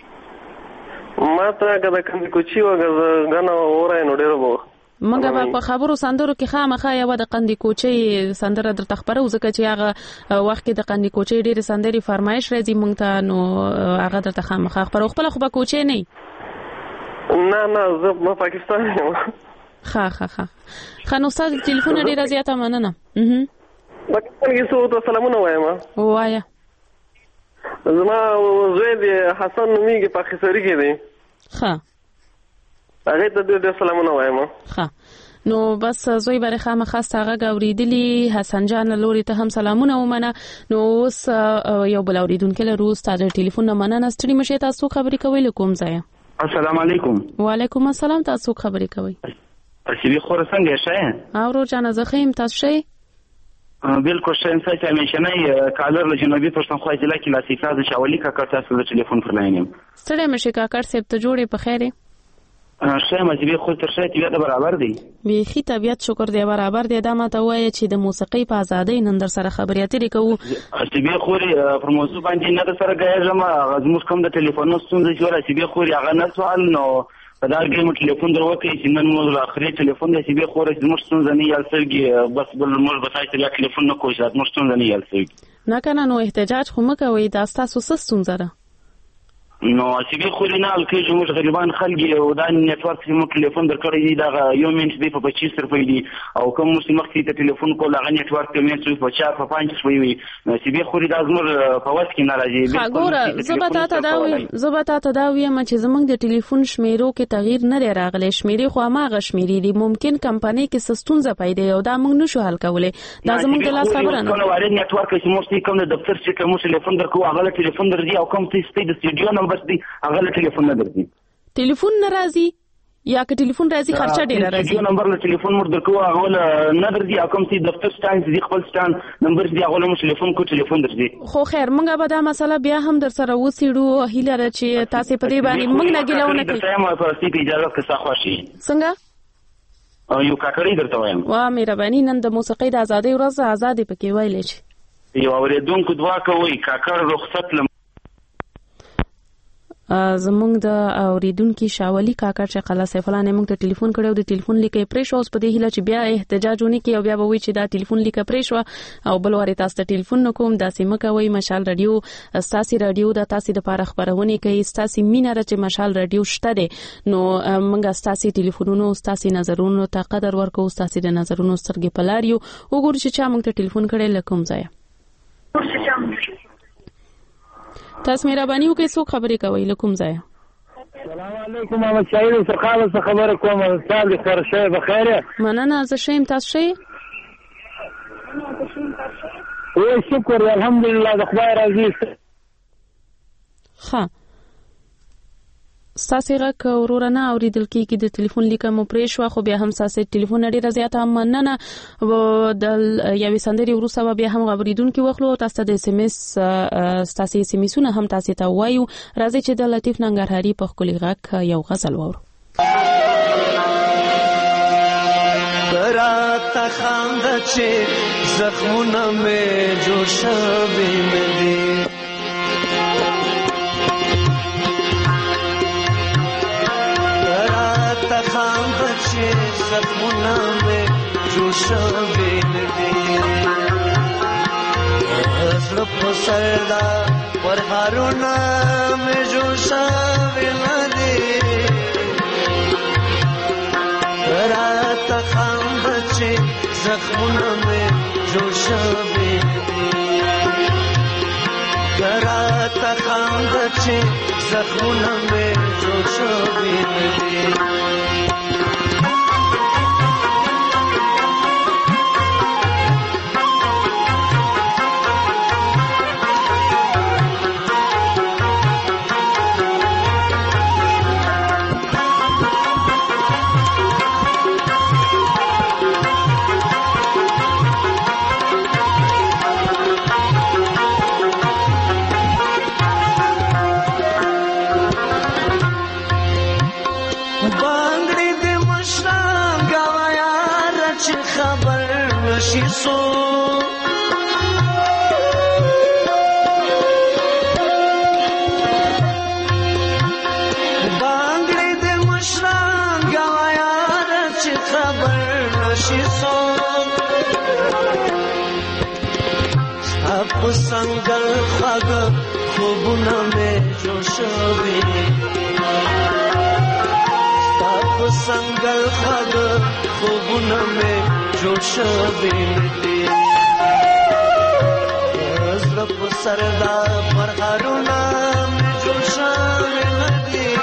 ما ته کله کندي کوچی وګه غنه اورای نو ډېر وو منګه په خبرو سندرو کې خامخا یو د قندي کوچي سندره درته خبرو ځکه چې هغه وخت کې د قندي کوچي ډېر سندري فرمایش راځي مونږ ته نو هغه درته خامخا خبرو خپل خو به کوچي نه نه زه په پاکستان یم ښه نو ستاسو ټلیفون ډېر زیاته مننه پاکستان کې څو ته سلامونه وایم وایا زما زوی دی حسن نومیږي په خسري کې دی ښه هغه ته ډېر سلامونه وایم ښه نو بس زوی بر خامخا ستغه غوریدلی حسن جان لوري ته هم سلامونه ومنه نو اوس یو بل اوریدونکو له روز تاسو ټلیفون نه مننه ستړي مشه تاسو خبرې کوي لکم ځای السلام علیکم وعلیکم السلام تاسو خبرې کوي اسی خور څنګه شې اورو جان زخیم تاسو شې بالکل شین سایت همیشنه کالر له جنوبي پښتونخوا ضلع کې لاسیفاز شاولي کاکړ تاسو د ټلیفون پر لاینم ستړي مشه کاکړ صاحب ته جوړې په خیره شایم چې خو تر شای طبيعت برابر دی بیخي طبيعت شکر دی برابر دی دا ماته وایي چې د موسیقي په ازادۍ نن در سره خبرې اترې کوو چې به خوري پر موضوع باندې نه در سره غواړم غزموس کوم د ټلیفون ستونزې جوړه چې به خوري هغه نه سوال نو په دا کې مو ټلیفون دروکې چې نن موږ اخري ټلیفون د چې به خوري زموږ ستونزې نه یال سرګي بس بل موږ به تاسو ته ټلیفون نه کوی زموږ ستونزې نه یال سرګي نه کنه نو احتجاج خو مکوي دا تاسو ستونزه ده نو چې به خوري نه الکه موږ غریبان خلک او دا نتورک چې موږ ټلیفون درکړی دی دا یو منټ دی په 25 روپۍ دی او کوم مخکې ته ټلیفون کول هغه نتورک ته مې څو په 4 په 5 روپۍ وي چې به خوري دا زموږ په واس کې ناراضي ګوره زبتا ته دا ویم چې زمونږ د ټلیفون شمیرو کې تغییر نه راغلی شمیرې خو هغه شمیرې دي ممکن کمپنۍ کې ستونزه پیدا او دا موږ نشو حل کولای دا زمونږ د لاس خبره نه نو وړي نتورک چې موږ کوم د دفتر چې کوم ټلیفون درکو هغه ټلیفون درځي او کوم څه د سټډیو نمبر دی هغه ټلیفون نه درځي ټلیفون ناراضي یا که ټلیفون راځي خرچه ډیره راځي یو نمبر له ټلیفون مر درکو هغه نه درځي او کوم چې دفتر سټان دي خپل سټان نمبر دی هغه مو ټلیفون درځي خو خیر مونږه به دا مسله بیا هم در سره وڅېړو هیله را چې تاسو په دې باندې مونږ نه ګلونه کوي ته مو په سیټ اجازه که څه خوشي څنګه یو کاکړی درته وایم وا مهرباني نن د موسیقۍ د ازادۍ ورځ ازادي پکې وایلی شي یو اوریدونکو دعا کوي کاکړ رخصت زمونږ د اوریدونکو شاولي کاکړ چې قلا سیف الله نه موږ ته ټلیفون کړو د ټلیفون لیکې پرې شو اوس په دې هیله چې بیا احتجاج ونی کې او بیا به وي چې دا ټلیفون لیکې پرې شو او بل واره تاسو ته ټلیفون نکوم دا سیمه کوي مشال رادیو استاسي رادیو د تاسو د لپاره خبرونه کوي استاسي مینه چې مشال رادیو شته دي نو موږ استاسي ټلیفونونو استاسي نظرونو ته قدر ورکو استاسي د نظرونو سترګې پلاریو وګورئ چې چا موږ ته ټلیفون کړي لکم ځای تاسو مهرباني وکړئ څو خبرې کوي لکم ځای السلام علیکم محمد شاعر سخاوت خبره کوم صالح خیر شه بخیر مننه زه شیم تاسو شئ او شکر الحمدلله د خدای راضي ها ساسي غک ورورانه اوریدل کیږي د ټلیفون لیکه مو پرې شو خو بیا هم ساسي ټلیفون ډیره زیاته مننه د یوې سندري وروسته بیا هم غوړیدونکو وخلو تاسو د اس ام اس تاسو اس ام اسونه هم تاسو ته وایو راځي چې د لطیف ننګرهاري په خپل غک یو غزل وورو راته خاند چې زخمونه مې جوړ شوي مې خاند چې زخمونه مې جوړ شوي دي زړه په سر دا پرهارونه مې جوړ شوي دي راته خاند چې زخمونه مې جوړ شوي دي راته خاند چې زخمونه مې جوړ شوي دي سنگل خواږ خوبونه مې جوړ شوي ستا سنگل خواږ خوبونه مې جوړ شوي دي زړه په سر دا پرهارونه مې جوړ شوي دي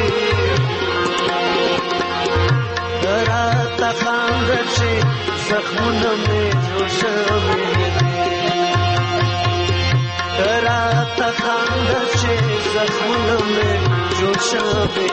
راته خاند چې زخمونه مې جوړ شوي راته خاند چې زخمونه مې جوړ شوي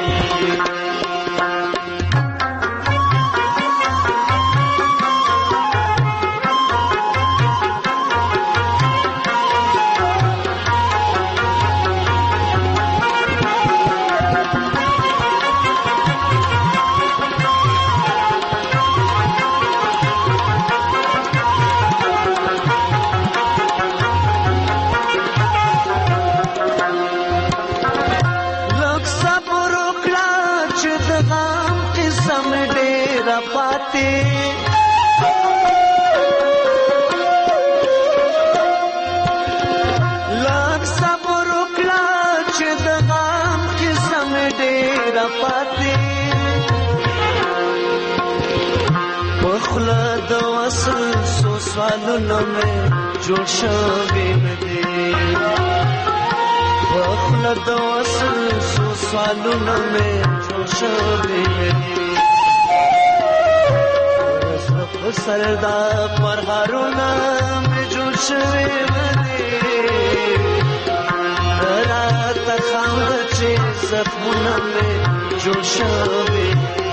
سوالونه مې جوړ شوي دي وخله د وصل سوالونه مې جوړ شوي دي زړه په سر دا پرهارونه مې جوړ شوي دي راته خاند چې زخمونه مې جوړ شوي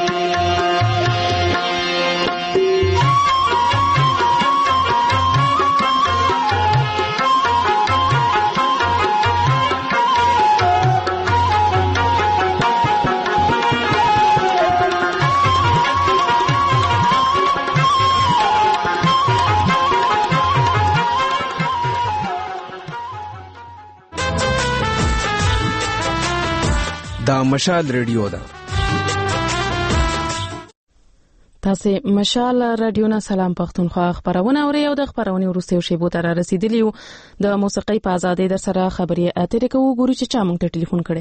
دا مشال ریډیو ده تاسو مشال رادیو نه سلام پښتونخوا خبرونه اوري او د خبرونې ورسته شیبو تر رسیدلی د موسیقي په آزادۍ در سره خبري اترې کوو ګورو چې چا مونږ ته ټلیفون کړي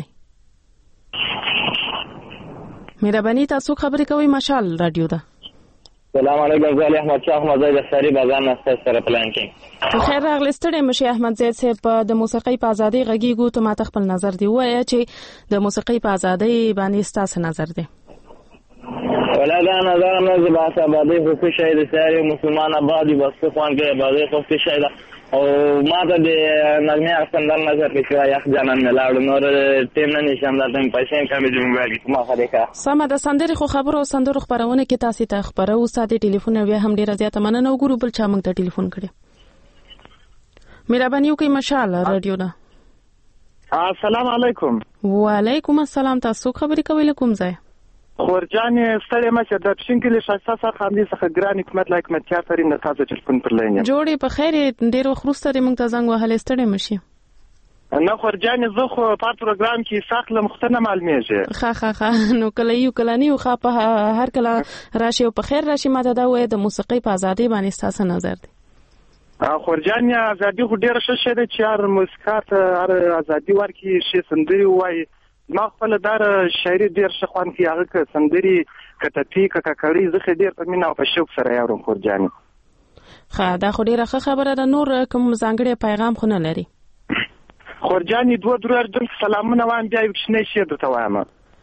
مهرباني تاسو خبرې کوي مشال رادیو ده سلام علیکم زه احمد شاه احمد زید سری بازار نه سره پلان کې په خیر راغلستړې مشي احمد زید صاحب د موسیقي په آزادۍ غږیږو ته ماته خپل نظر دی وایي چې د موسیقي په آزادۍ باندې ستاسو نظر دی ولا دا نظر نه زباس آبادی خوشی شاید ساری مسلمان آبادی بس خوان که آبادی خوشی شاید او ما ته د نغمه احسندان نظر کې شو یخ جانان نه لاړ نور ټیم نه نشم دا تم پیسې کمې د موبایل کې ما خره کا سم د سندري خو خبرو سندرو خبرونه کې تاسو ته خبرو ساده ټلیفون بیا هم ډیره زیاته مننه وګورو بل چا موږ ته ټلیفون کړي مهرباني وکړئ مشال رادیو نه السلام علیکم وعلیکم السلام تاسو خبرې کوي کوم ځای خورجان ستړي مشه د پښین کې لښه سره خامدي څخه ګران حکمت لایک متیا فرین د تاسو ټلیفون پر لینه جوړې په خیر ډیر خروسته موږ ته زنګ وهل ستړي مشي نه خورجان زه خو په پروګرام کې ساخله مختنه معلومیږي خا نو کله یو کله نیو خا په هر کله راشي او په خیر راشي ماته دا وې د موسیقي په ازادي باندې تاسو نظر دی خورجان یا ازادي خو ډیر ښه شه چې هر موسیقات هر ازادي ورکی شي سندري وای ما خپل دار شاعري ډیر ښه خوان کی هغه ک سندري کټپی ککړی زه ډیر په مینا او په شوق سره یارم خورجان دا خو ډیره ښه خبره ده نور کوم ځانګړی پیغام خو نه لري خورجان دوه درور د سلامونه وایم بیا یو شنه شی درته وایم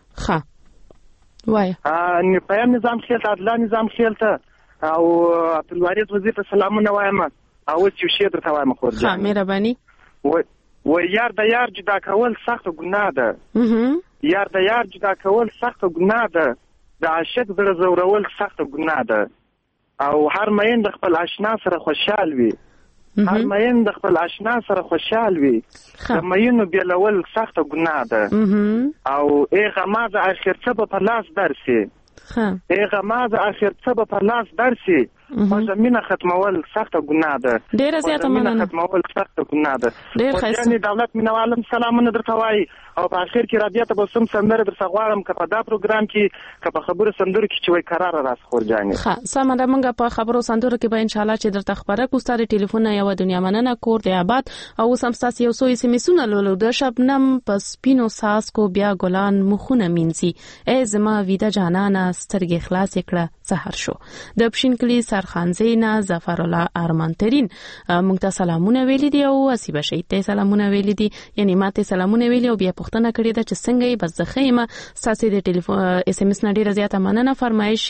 وای ان پیام نظام خیل عدالت نظام خیل ته او عبدالوارث وزیر په سلامونه وایم او چې شی درته وایم خورجان مهرباني و یار د یار جدا کول سخت ګناه ده یار د یار جدا کول سخت ګناه ده د عاشق زړه زورول سخت ګناه ده او هر مین د خپل آشنا سره خوشحال وي هر مین د خپل آشنا سره خوشحال وي د مینو بیلول سخت ګناه ده او ای غماز اخر څه په لاس درسي ای غماز اخر څه په لاس درسي مزمنه ختمول سخت ګناه ده ډیره زیاته مننه ختمول سخت ګناه ده ډیر ښه دولت مینوالم سلامونه درته وایي او په اخر کې رادیو ته به سم سندره درته غواړم که په دا پروګرام کې که په خبرو سندرو کې چې وای قرار راس خورجانې ښه سمه ده موږ په خبرو سندرو کې به ان شاء الله چې درته خبره کوو ستاسو ټلیفون یو دنیا مننه کور دی آباد او سم تاسو یو سو اسمسونه لولو د شبنم په سپینو ساس کو بیا ګلان مخونه مینځي ای زما ویده جانانه سترګې خلاص کړه سحر شو د پښین کلی سرخانزینا ظفر الله ارمانترین موږ ته سلامونه ویلي دي او اسیبه شهید ته سلامونه ویلي دي یعنی ماته سلامونه ویلي او بیا پښتنه کړی ده چې څنګه یې بس ځخیمه ساسي د ټلیفون اس ام اس نډیره زیاته مننه فرمایش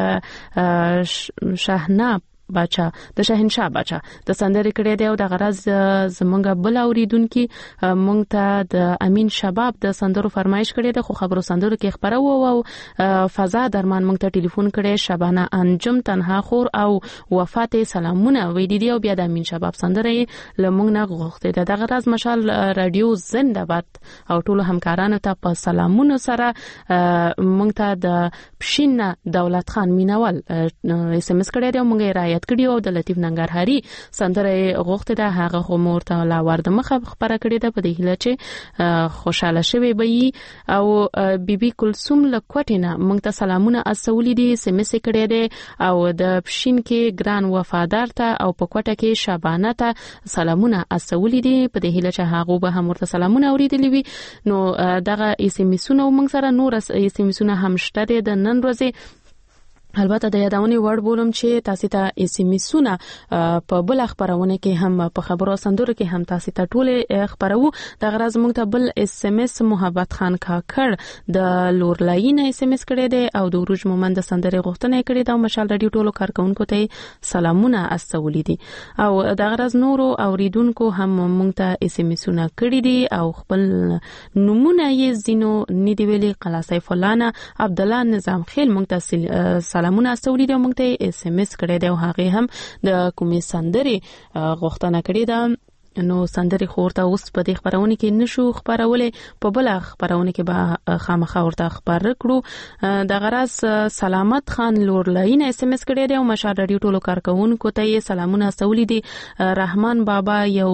د شاهنا باچا د شاهنشاه باچا د سندرې کړي دی او د غرض زمونږ بل اوریدونکو مونږ ته د امین شباب د سندرو فرمایش کړي دی خو خبرو سندرو کې خبرو او فضا درمان مونږ ته ټلیفون کړي شبانه انجم تنها خور او وفات سلامونه ویلي دی او بیا د امین شباب سندره لمونږ نه غوښته ده د غرض مشال رادیو زنده‌باد او ټول همکارانو ته په سلامونو سره مونږ ته د پښین دولت خان مینوال اس ام اس کړي دی مونږه رایت کړي او د لطیف ننګرهاري سندره غوښته ده هغه خو مورته لا ورده مخه خبره کړي ده په دې هله چې خوشاله شوي به او بیبي کلثوم لکوټینا مونږ ته سلامونه اسولې دي سمس کړي ده او د پښین کې ګران وفادار ته او په کوټه کې شابانه ته سلامونه اسولې دي په دې هله چې هغه به هم ورته سلامونه اوریدلې وي نو دغه اسمسونه مونږ سره نور اسمسونه هم شته د نن ورځې البته د یادونې وړ بولم چې تاسو ته اس ام اسونه په بل خبرونه کې هم په خبرو سندرو کې هم تاسو ته ټول خبرو د غرض موږ ته بل اس ام اس محبت خان کاکړ د لورلاین اس ام اس کړي دي او د وروج مومند د سندرې غوښتنه کړي دا مشال رادیو ټولو کارکونکو ته سلامونه استولې دي او د غرض نورو اوریدونکو هم موږ ته اس ام اسونه کړي دي او خپل نمونه یې زینو ندی ویلي قلاصي فلانه عبد الله نظام خیل موږ ته سلامونه استولې د موږ ته اس ام اس کړي دی او هغه هم د کومې سندرې غوښتنه کړې ده نو سندرې خورته اوس په دې خبرونه کې نشو خبرولې په بل خبرونه کې به خامخا ورته خبر کړو د غرض سلامت خان لورلاین اس ام اس کړي دی او مشال رادیو ټولو کارکونکو ته سلامونه استولې دي رحمان بابا یو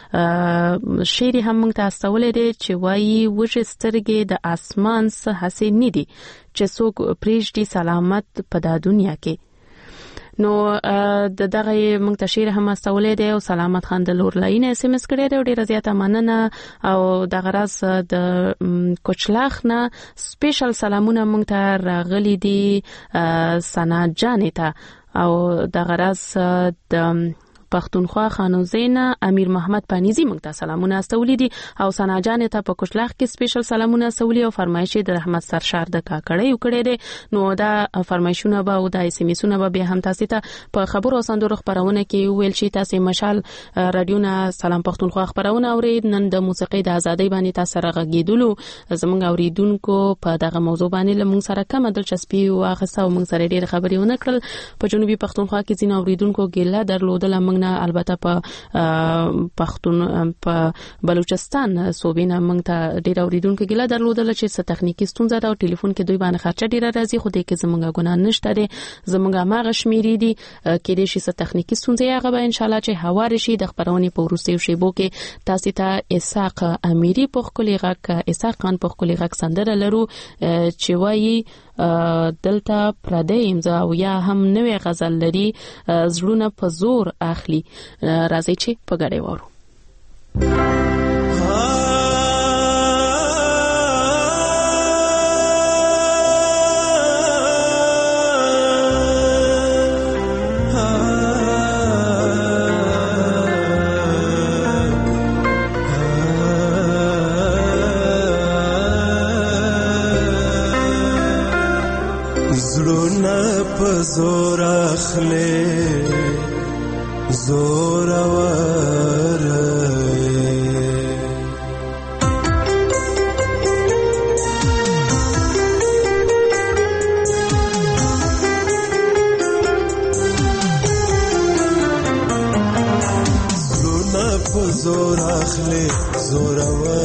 شعر هم موږ ته استولې دي چې وایي وښه سترګې د اسمان څخه حسین ندي چې څوک پریږدي سلامت په د دنیا کې نو د دغه منتشر هم استولې دی او سلامت خان د لورلاین اس ام اس کړي دی ډیره زیاته مننه او د غرض د کوچلاخ نه سپیشل سلامونه مونږ ته راغلي دي سنا جان ته او د غرض د پښتونخوا خانو زینا امیر محمد پانیزی موږ ته سلامونه استولې دي او سنا جان ته په کوشلاخ کې سپیشل سلامونه استولې او فرمایش د رحمت سرشار د کاکړې وکړې دي. نو دا فرمایشونه به او د اس ام اسونه به هم تاسو ته په خبرو سندرو خبرونه کې ویل شي. تاسو مشال رادیو نه سلام پښتونخوا خبرونه اورید. نن د موسیقي د ازادۍ باندې تاسو راغږیدلو زموږ اوریدونکو په دغه موضوع باندې لمون سره کوم دلچسپي واخصه او موږ سره ډېر خبرې ونکړل. په جنوبي پښتونخوا کې ځینې اوریدونکو ګیله درلودل موږ نه البته په پښتون په بلوچستان صوبې نه موږ ته ډېر اوریدونکو ګیله درلودل چې څه تخنیکی ستونزه ده او ټلیفون کې دوی باندې خرچه ډیره راځي. خو دې کې زموږ ګناه نشته ده. زموږ ماغه شمیرې دي کې دې شي څه تخنیکی ستونزه هغه به ان شاء الله چې هوار شي د خبرونه په وروستیو شیبو کې تاسو ته اسحاق امیری په خپل غږ اسحاق خان په خپل غږ سندره لرو چې وایي دلته پردې امضا او یا هم نوې غزل لري زړونه په زور اخلي. راځي چې په ګډه وورو. زور اخلي زور زور اخلي زور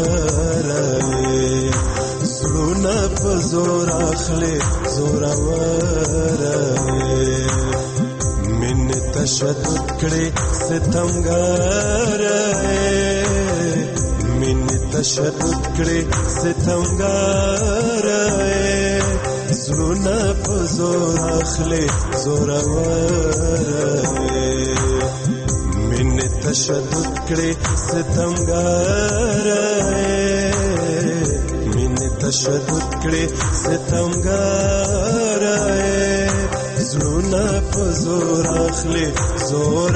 زړونه په زور اخلي زور من تشدد کړي ستمګار من تشدد کړي ستمګار زړونه په زور اخلي زور من تشدد کړي ستمګار من تشدد کړي ستمګار زړونه په زور اخلي زور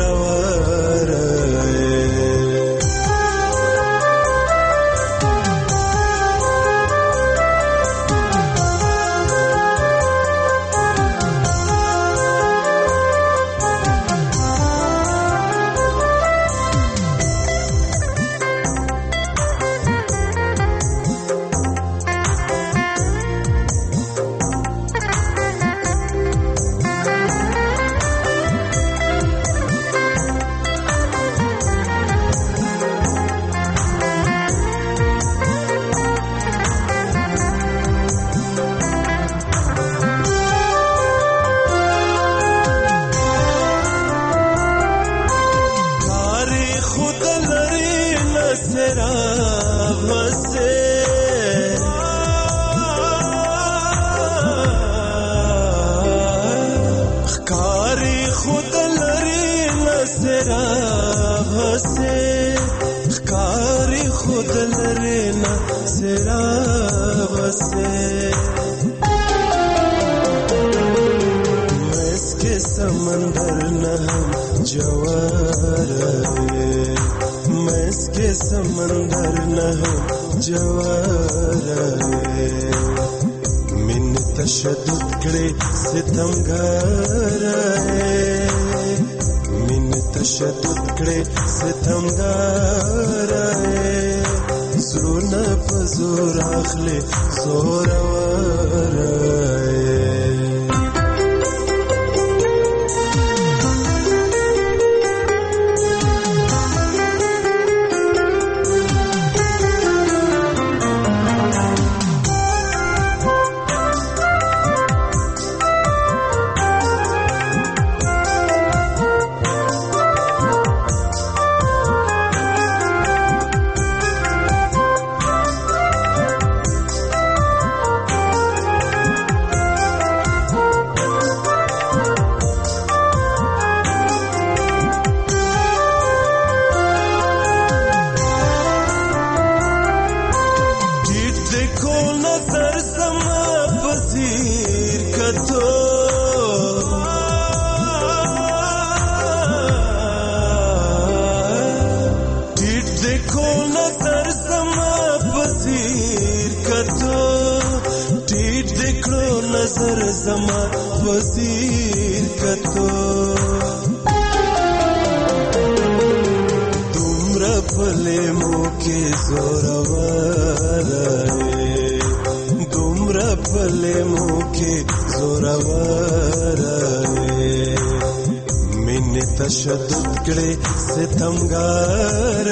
तशद्दुद कड़े सितमगार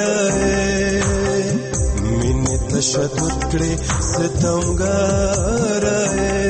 मीने तशद्दुद कड़े सितमगार